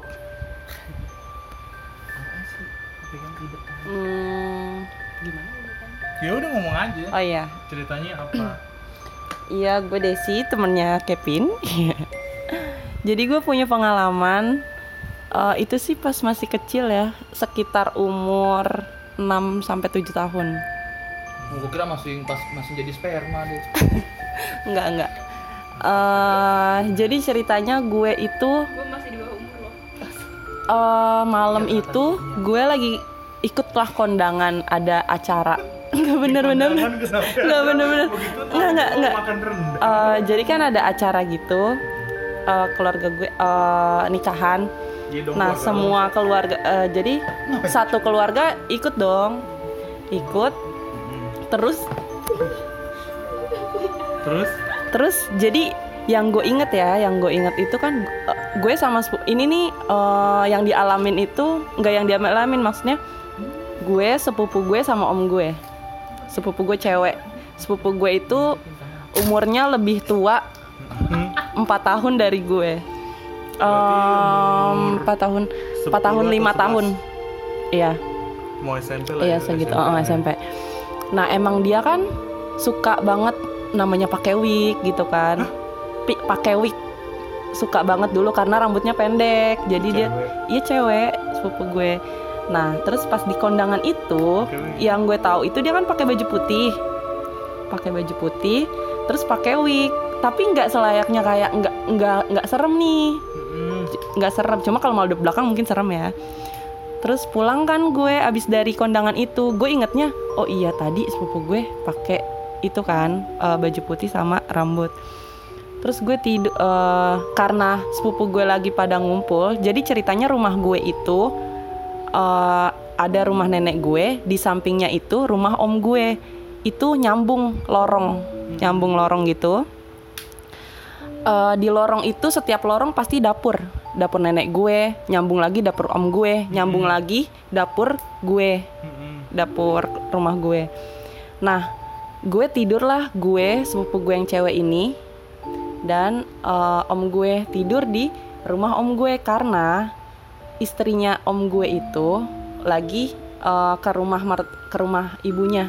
Hmm, gimana? Ya udah ngomong aja. Oh iya, Ceritanya apa? iya gue Desi, temennya Kevin. Jadi gue punya pengalaman, eh, itu sih pas masih kecil ya, sekitar umur enam sampai tujuh tahun. gue kira masih pas masih jadi sperma deh. Enggak, enggak. Eh, jadi ceritanya gue itu Gue masih di bawah umur loh. eh, malam itu gue lagi ikutlah kondangan, ada acara. Enggak bener-bener. Enggak bener-bener. Enggak, enggak, enggak. Makan rendang. Eh, jadi kan ada acara gitu, eh, keluarga gue eh, nikahan. Nah semua keluarga, eh, jadi satu keluarga ikut dong, ikut. Terus, Terus? terus jadi yang gue inget ya, yang gue inget itu kan eh, gue sama sepu- ini nih eh, yang dialamin itu nggak yang dialamin, maksudnya gue sepupu gue sama om gue, sepupu gue cewek, sepupu gue itu umurnya lebih tua empat tahun dari gue. Em, empat tahun empat tahun sepuluh lima atau tahun iya Mau S M P lah. iya ya, segitu S M P. oh, S M P. Nah emang dia kan suka banget namanya pakai wig gitu kan. Pi- pakai wig suka banget dulu karena rambutnya pendek, jadi dia Cewek. iya cewek sepupu gue. Nah terus pas di kondangan itu Pakai wig. yang gue tahu itu dia kan pakai baju putih pakai baju putih terus pakai wig, tapi nggak selayaknya kayak nggak nggak nggak serem nih, Mm. nggak serem, cuma kalau mau di belakang mungkin serem ya. Terus pulang kan gue abis dari kondangan itu, gue ingetnya oh iya tadi sepupu gue pakai itu kan eh, baju putih sama rambut. Terus gue tidur eh, karena sepupu gue lagi pada ngumpul, jadi ceritanya rumah gue itu eh, ada rumah nenek gue, di sampingnya itu rumah om gue, itu nyambung lorong, nyambung lorong gitu. Uh, di lorong itu setiap lorong pasti dapur, dapur nenek gue, nyambung lagi dapur om gue, nyambung lagi dapur gue, dapur rumah gue. Nah, gue tidurlah gue sepupu gue yang cewek ini, dan uh, om gue tidur di rumah om gue karena istrinya om gue itu lagi uh, ke rumah mer- ke rumah ibunya.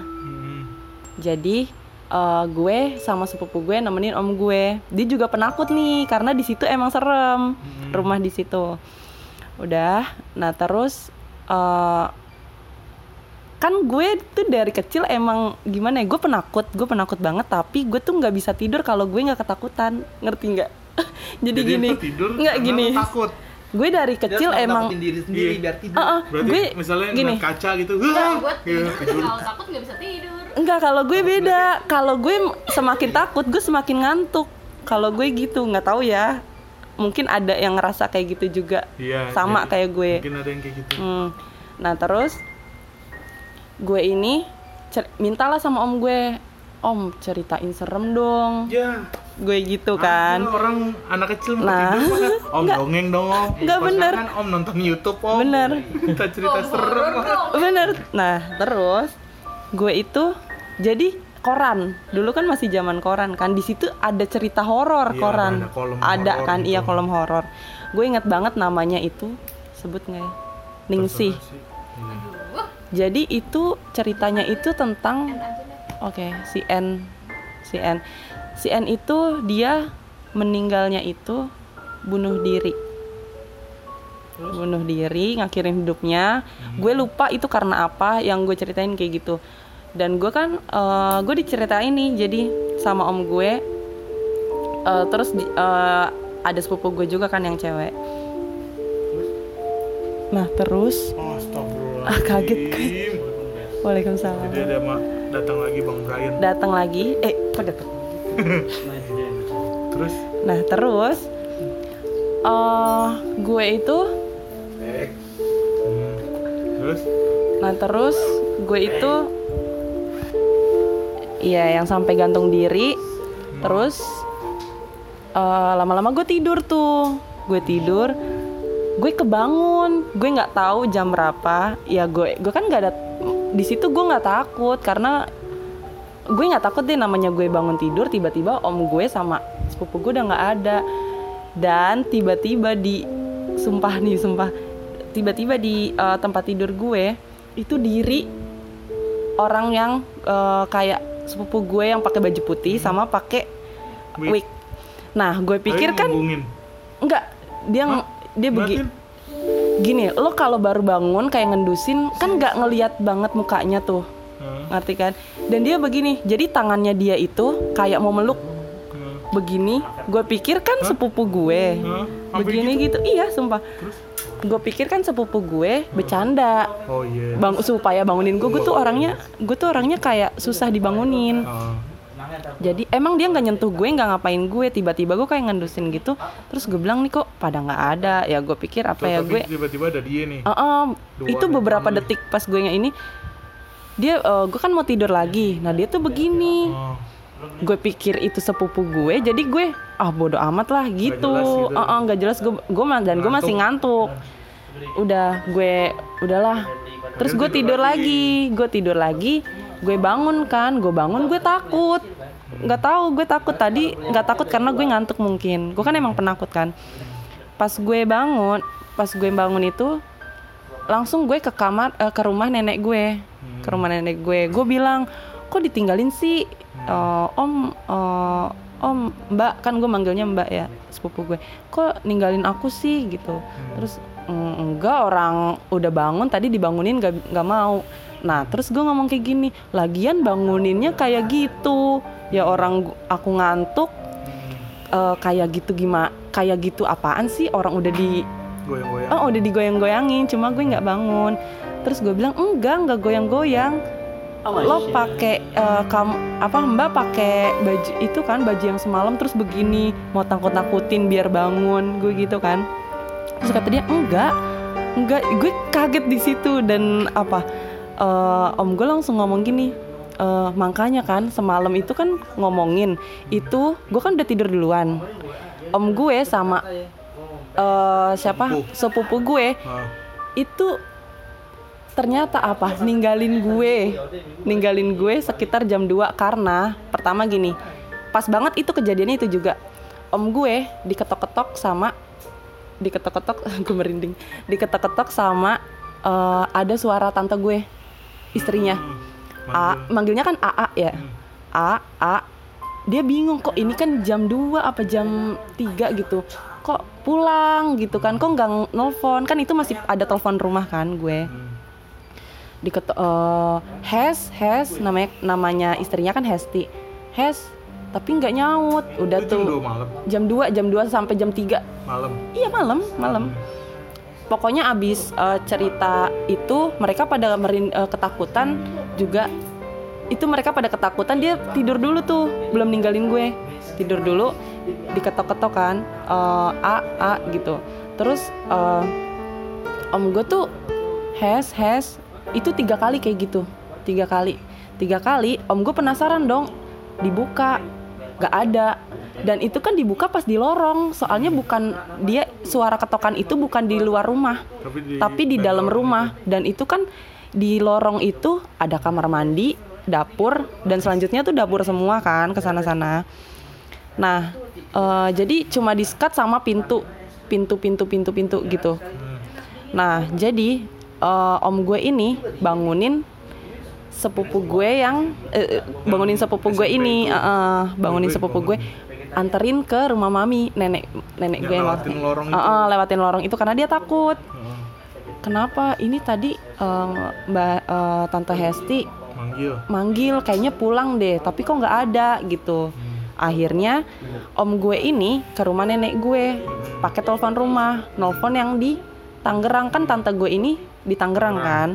Jadi Uh, gue sama sepupu gue nemenin om gue. Dia juga penakut nih karena di situ emang serem, Hmm. rumah di situ. Udah, nah terus uh, kan gue tuh dari kecil emang gimana ya, gue penakut, gue penakut banget. Tapi gue tuh nggak bisa tidur kalau gue nggak ketakutan, ngerti nggak? Jadi, Jadi gini, lu tidur nggak karena gini. lu takut. Gue dari kecil Dia emang, nakutin diri sendiri Iya. biar tidur. uh-uh, Berarti gue misalnya gini. ngeliat kaca gitu, Enggak, wah, buat gitu, tidur tidur. kalau takut nggak bisa tidur. Enggak, kalau gue beda. Kalau gue semakin takut, gue semakin ngantuk. Kalau gue gitu, nggak tahu ya. Mungkin ada yang ngerasa kayak gitu juga, Iya, sama jadi kayak gue. Mungkin ada yang kayak gitu. Hmm. Nah terus gue ini cer- mintalah sama om gue, om ceritain serem dong. Ya, Gue gitu kan kan. orang anak kecil mau Nah. tidur mah, om Nggak. dongeng dong om. Nggak, Pas bener. kan om nonton YouTube om. Bener. Kita cerita serem. Bener. Nah terus gue itu jadi koran. Dulu kan masih zaman koran kan. Di situ ada cerita horor Iya, koran. ada kolom Ada horor kan, gitu. iya kolom horor. Gue inget banget namanya itu, sebut nggak ya? Ningsih. Iya. Jadi itu ceritanya itu tentang, oke, si N, si N, si N itu dia meninggalnya itu bunuh diri. Bunuh diri, ngakhirin hidupnya. Gue lupa itu karena apa, yang gue ceritain kayak gitu. Dan gue kan, uh, gue diceritain nih, jadi sama om gue. Uh, terus di- uh, ada sepupu gue juga kan yang cewek. Nah terus, Oh, astagfirullah. ah kaget gue. Waalaikumsalam. Jadi ada ma- datang lagi Bang Brian. Datang lagi, eh kok datang? Terus Nah terus, uh, gue itu, hmm. Terus nah terus gue itu, iya yang sampai gantung diri. Terus uh, lama-lama gue tidur tuh, gue tidur, gue kebangun, gue nggak tahu jam berapa. Ya gue, gue kan nggak ada di situ, gue nggak takut karena gue nggak takut deh, namanya gue bangun tidur tiba-tiba om gue sama sepupu gue udah nggak ada. Dan tiba-tiba di sumpah nih sumpah tiba-tiba di uh, tempat tidur gue itu diri orang yang uh, kayak sepupu gue yang pakai baju putih sama pakai Wig. wig. Nah gue pikir kan ngubungin. enggak, dia Hah? dia begini. Berarti- Gini, lo kalau baru bangun kayak ngendusin kan nggak ngelihat banget mukanya tuh. Hah? Ngerti kan? Dan dia begini, jadi tangannya dia itu kayak mau meluk Hah? begini. Gue pikir kan sepupu gue. Hah? Sampai Begini gitu. Iya, sumpah. Gue pikir kan sepupu gue bercanda. Oh iya. Bang supaya bangunin gue, gue tuh orangnya gue tuh orangnya kayak susah dibangunin. Ah. Jadi emang dia nggak nyentuh gue, nggak ngapain gue, tiba-tiba gue kayak ngendusin gitu. Terus gue bilang nih kok pada nggak ada. Ya gue pikir apa ya Tapi gue. tiba-tiba ada dia nih. Uh-uh, Dua itu nih, beberapa dua nih. detik pas gue yang ini dia uh, gue kan mau tidur lagi. Nah dia tuh begini. Oh. Gue pikir itu sepupu gue, jadi gue ah bodo amat lah gitu. jelas gitu. Uh-uh, nggak jelas gue gue ma- dan gue masih ngantuk. Udah gue udahlah. Terus gue tidur lagi, gue tidur lagi, gue bangun kan, gue bangun gue takut. Nggak tahu gue takut tadi nggak takut karena gue ngantuk mungkin. Gue kan emang penakut kan. Pas gue bangun, pas gue bangun itu langsung gue ke kamar eh, ke rumah nenek gue, ke rumah nenek gue. Gue bilang kok ditinggalin sih. Eh, om eh, om mbak, kan gue manggilnya mbak ya sepupu gue, kok ninggalin aku sih gitu. Terus "Mm, enggak, orang udah bangun tadi dibangunin gak, gak mau." Nah terus gue ngomong kayak gini, lagian banguninnya kayak gitu ya, orang gu- aku ngantuk eh, kayak gitu gimana, kayak gitu apaan sih, orang udah di Goyang-goyang. oh udah digoyang-goyangin, cuma gue nggak bangun. Terus gue bilang enggak nggak goyang-goyang, lo pakai eh, kamu apa mbak pakai baju itu kan, baju yang semalam terus begini mau takut-takutin biar bangun gue gitu kan. Terus kata dia enggak enggak, gue kaget di situ. Dan apa eh, om gue langsung ngomong gini, eh, makanya kan semalam itu kan ngomongin itu, gue kan udah tidur duluan, om gue sama eh, siapa sepupu gue Ah. itu ternyata apa ninggalin gue ninggalin gue sekitar jam dua. Karena pertama gini, pas banget itu kejadiannya itu juga om gue diketok-ketok sama diketok-ketok gue merinding diketok-ketok sama eh, ada suara tante gue, istrinya. A, manggilnya kan A A ya. A A dia bingung, kok ini kan jam dua apa jam tiga gitu, kok pulang gitu kan, kok nggak nelfon, kan itu masih ada telepon rumah kan gue. Diketok eh, Hes Hes namanya namanya istrinya kan Hesti. Hes, tapi nggak nyaut. Udah Itu jam tuh dua malam. jam dua jam dua sampai jam tiga. Malam. Iya malam malam. Pokoknya abis eh, cerita itu mereka pada merin, eh, ketakutan juga. Itu mereka pada ketakutan, dia tidur dulu tuh, belum ninggalin gue. Tidur dulu, diketok-ketok kan, eh, A A gitu. Terus eh, om gue tuh Hes Hes itu tiga kali kayak gitu, tiga kali, tiga kali. Om gue penasaran dong, dibuka, gak ada. Dan itu kan dibuka pas di lorong, soalnya bukan dia suara ketokan itu bukan di luar rumah, Tapi di, tapi di dalam rumah. Dan itu kan di lorong itu ada kamar mandi, dapur dan selanjutnya tuh dapur semua kan kesana-sana. Nah uh, jadi cuma di-skat sama pintu, pintu, pintu, pintu, pintu gitu. Nah jadi uh, om gue ini bangunin sepupu gue yang uh, bangunin sepupu gue ini, uh, uh, bangunin sepupu gue, anterin ke rumah mami nenek nenek gue yang lewatin lorong uh, itu. uh, lewatin lorong itu karena dia takut. Kenapa ini tadi uh, mbak uh, tante Hesti Manggil. manggil kayaknya pulang deh tapi kok nggak ada gitu. Akhirnya om gue ini ke rumah nenek gue pakai telepon rumah, nelfon yang di Tangerang, kan tante gue ini di Tangerang kan.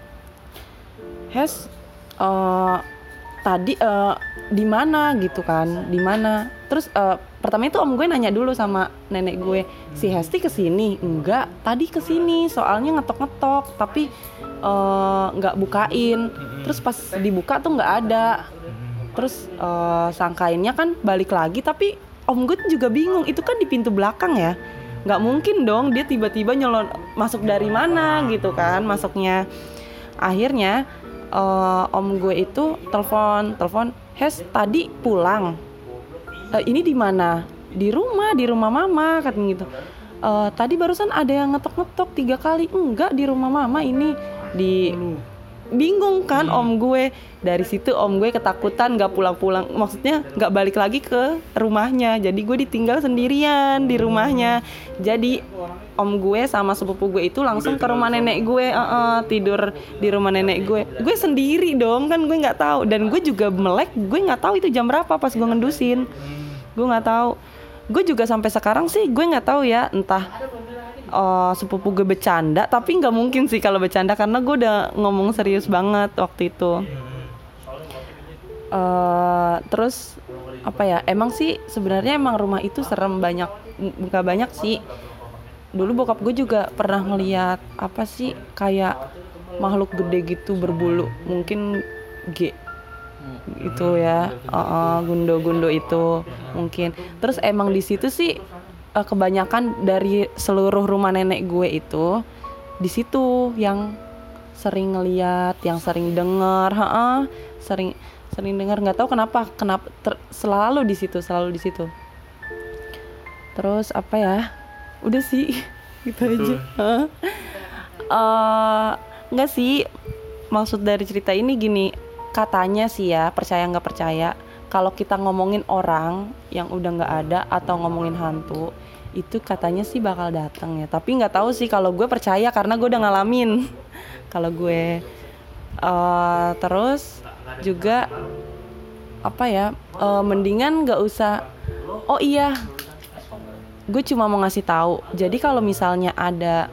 Hes uh, tadi uh, di mana gitu kan, di mana? Terus uh, pertama itu om gue nanya dulu sama nenek gue, si Hesti kesini? Enggak, tadi kesini soalnya ngetok-ngetok tapi uh, nggak bukain. Terus pas dibuka tuh nggak ada. Terus uh, sangkainnya kan balik lagi, tapi om gue juga bingung, itu kan di pintu belakang ya, nggak mungkin dong dia tiba-tiba nyelon masuk dari mana gitu kan masuknya. Akhirnya uh, om gue itu telepon telepon Hes tadi pulang. E, ini di mana? Di rumah, di rumah mama katanya gitu. E, tadi barusan ada yang ngetok-ngetok tiga kali. Enggak, di rumah mama ini. Di bingung kan om gue. Dari situ om gue ketakutan, nggak pulang-pulang. Maksudnya nggak balik lagi ke rumahnya. Jadi gue ditinggal sendirian di rumahnya. Jadi om gue sama sepupu gue itu langsung ke rumah nenek gue, uh, uh, tidur di rumah nenek gue. Gue sendiri dong kan, gue nggak tahu. Dan gue juga melek, gue nggak tahu itu jam berapa pas gue ngendusin. Gue nggak tahu. Gue juga sampai sekarang sih gue nggak tahu ya, entah uh, sepupu gue bercanda, tapi nggak mungkin sih kalau bercanda karena gue udah ngomong serius banget waktu itu. Uh, terus apa ya? Emang sih sebenarnya emang rumah itu serem, banyak, nggak banyak sih. Dulu bokap gue juga pernah ngeliat apa sih kayak makhluk gede gitu berbulu, mungkin G itu ya, uh, uh, gundo-gundo itu mungkin. Terus emang di situ sih uh, kebanyakan dari seluruh rumah nenek gue itu di situ yang sering ngeliat, yang sering denger, uh, uh, sering sering dengar, nggak tahu kenapa kenapa ter, selalu di situ selalu di situ. Terus apa ya, udah sih gitu aja. uh, uh, nggak sih, maksud dari cerita ini gini, katanya sih ya, percaya nggak percaya, kalau kita ngomongin orang yang udah nggak ada atau ngomongin hantu itu katanya sih bakal datang ya. Tapi nggak tahu sih kalau gue percaya karena gue udah ngalamin. Kalau gue uh, terus juga apa ya, uh, mendingan nggak usah. Oh iya, gue cuma mau ngasih tahu. Jadi kalau misalnya ada,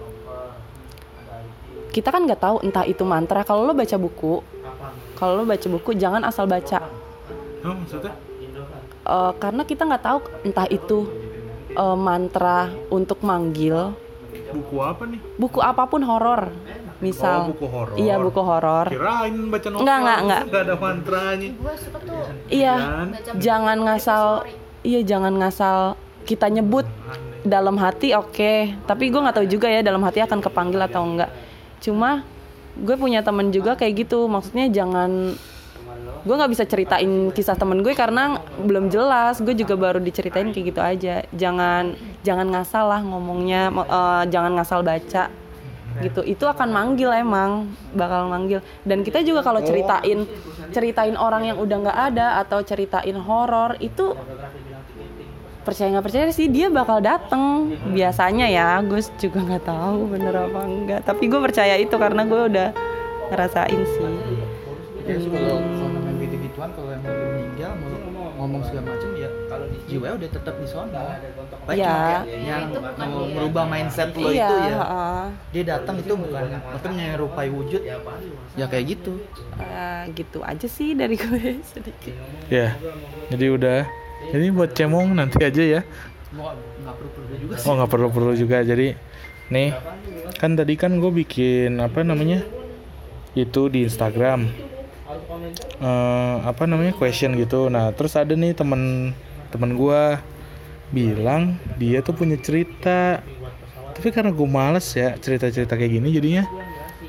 kita kan nggak tahu entah itu mantra. Kalau lo baca buku, kalau lo baca buku jangan asal baca. Oh, maksudnya? Uh, karena kita nggak tahu entah itu uh, mantra untuk manggil. Buku apa nih? Buku apapun horor. Misal, Oh, buku horor. Iya, buku horor. Kirain baca novel. Enggak, enggak, enggak. Enggak ada mantranya. Gue suka tuh Iya, Dan jangan ngasal. Iya, jangan ngasal kita nyebut dalam hati, oke. Okay. Tapi gue nggak tahu juga ya dalam hati akan kepanggil atau enggak. Cuma gue punya temen juga kayak gitu. Maksudnya jangan, gue nggak bisa ceritain kisah temen gue karena belum jelas. Gue juga baru diceritain kayak gitu aja. Jangan, jangan ngasal lah ngomongnya. Uh, jangan ngasal baca. Gitu, itu akan manggil, emang bakal manggil. Dan kita juga kalau ceritain ceritain orang yang udah nggak ada atau ceritain horor itu, percaya nggak percaya sih dia bakal dateng biasanya ya. Gue juga nggak tahu bener apa enggak, tapi gue percaya itu karena gue udah ngerasain sih. Ya kalau kalau namanya gitu-gituan, kalau yang udah meninggal mau ngomong segala macam ya, kalau jiwa udah tetap di sono. Baik Iya. cuma kayak yang mau merubah mindset lo Iya, itu ya. uh, Dia datang itu bukan maksudnya menyerupai wujud. Ya kayak gitu. uh, gitu aja sih dari gue sedikit. ya. Jadi udah. Jadi buat cemong nanti aja ya. Mau nggak perlu-perlu juga sih. Oh, nggak perlu-perlu juga. Jadi nih kan tadi kan gue bikin apa namanya itu di Instagram, uh, apa namanya question gitu. Nah terus ada nih temen temen gue bilang dia tuh punya cerita, tapi karena gue males ya cerita-cerita kayak gini, jadinya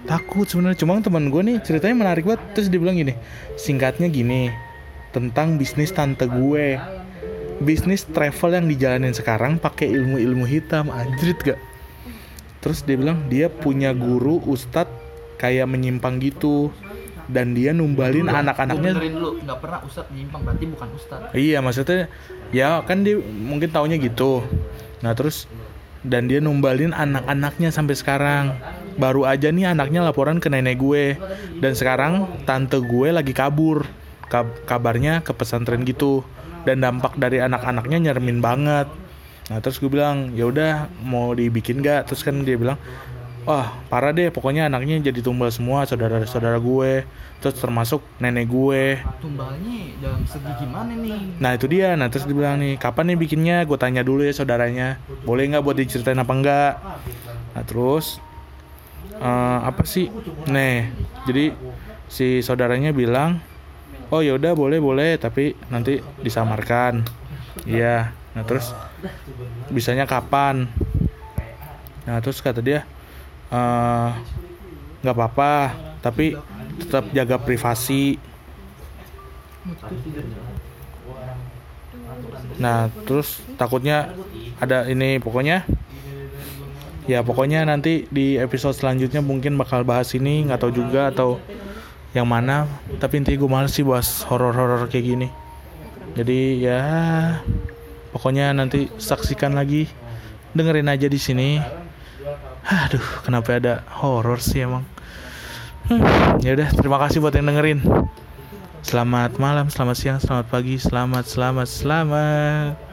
takut sebenarnya. Cuma teman gue nih ceritanya menarik banget. Terus dia bilang gini, singkatnya gini, tentang bisnis tante gue, bisnis travel yang dijalanin sekarang pakai ilmu-ilmu hitam. Anjrit gak? Terus dia bilang dia punya guru ustadz kayak menyimpang gitu, dan dia numbalin Dulu, anak-anaknya. Gue benerin dulu, nggak pernah ustadz menyimpang, berarti bukan ustadz. Iya, maksudnya ya kan dia mungkin taunya gitu. Nah terus dan dia numbalin anak-anaknya sampai sekarang. Baru aja nih anaknya laporan ke nenek gue, dan sekarang tante gue lagi kabur. Kab- kabarnya ke pesantren gitu, dan dampak dari anak-anaknya nyeremin banget. Nah terus gue bilang ya udah mau dibikin gak? Terus kan dia bilang, wah parah deh, pokoknya anaknya jadi tumbal semua, saudara-saudara gue, terus termasuk nenek gue. Tumbalnya dalam segi gimana nih? Nah itu dia. Nah terus dia bilang nih, kapan nih bikinnya? Gue tanya dulu ya saudaranya, boleh nggak buat diceritain apa enggak? Nah terus uh, apa sih? Nih jadi si saudaranya bilang, oh ya udah boleh boleh, tapi nanti disamarkan. Iya. Nah terus bisanya kapan? Nah terus kata dia, Uh, nggak apa-apa, tapi tetap jaga privasi. Nah terus takutnya ada ini, pokoknya ya pokoknya nanti di episode selanjutnya mungkin bakal bahas ini, nggak tahu juga atau yang mana. Tapi intinya gue males sih bahas horor-horor kayak gini. Jadi ya pokoknya nanti saksikan lagi, dengerin aja di sini. Aduh, kenapa ada horor sih emang. Hmm, ya udah, terima kasih buat yang dengerin. Selamat malam, selamat siang, selamat pagi, selamat, selamat, selamat.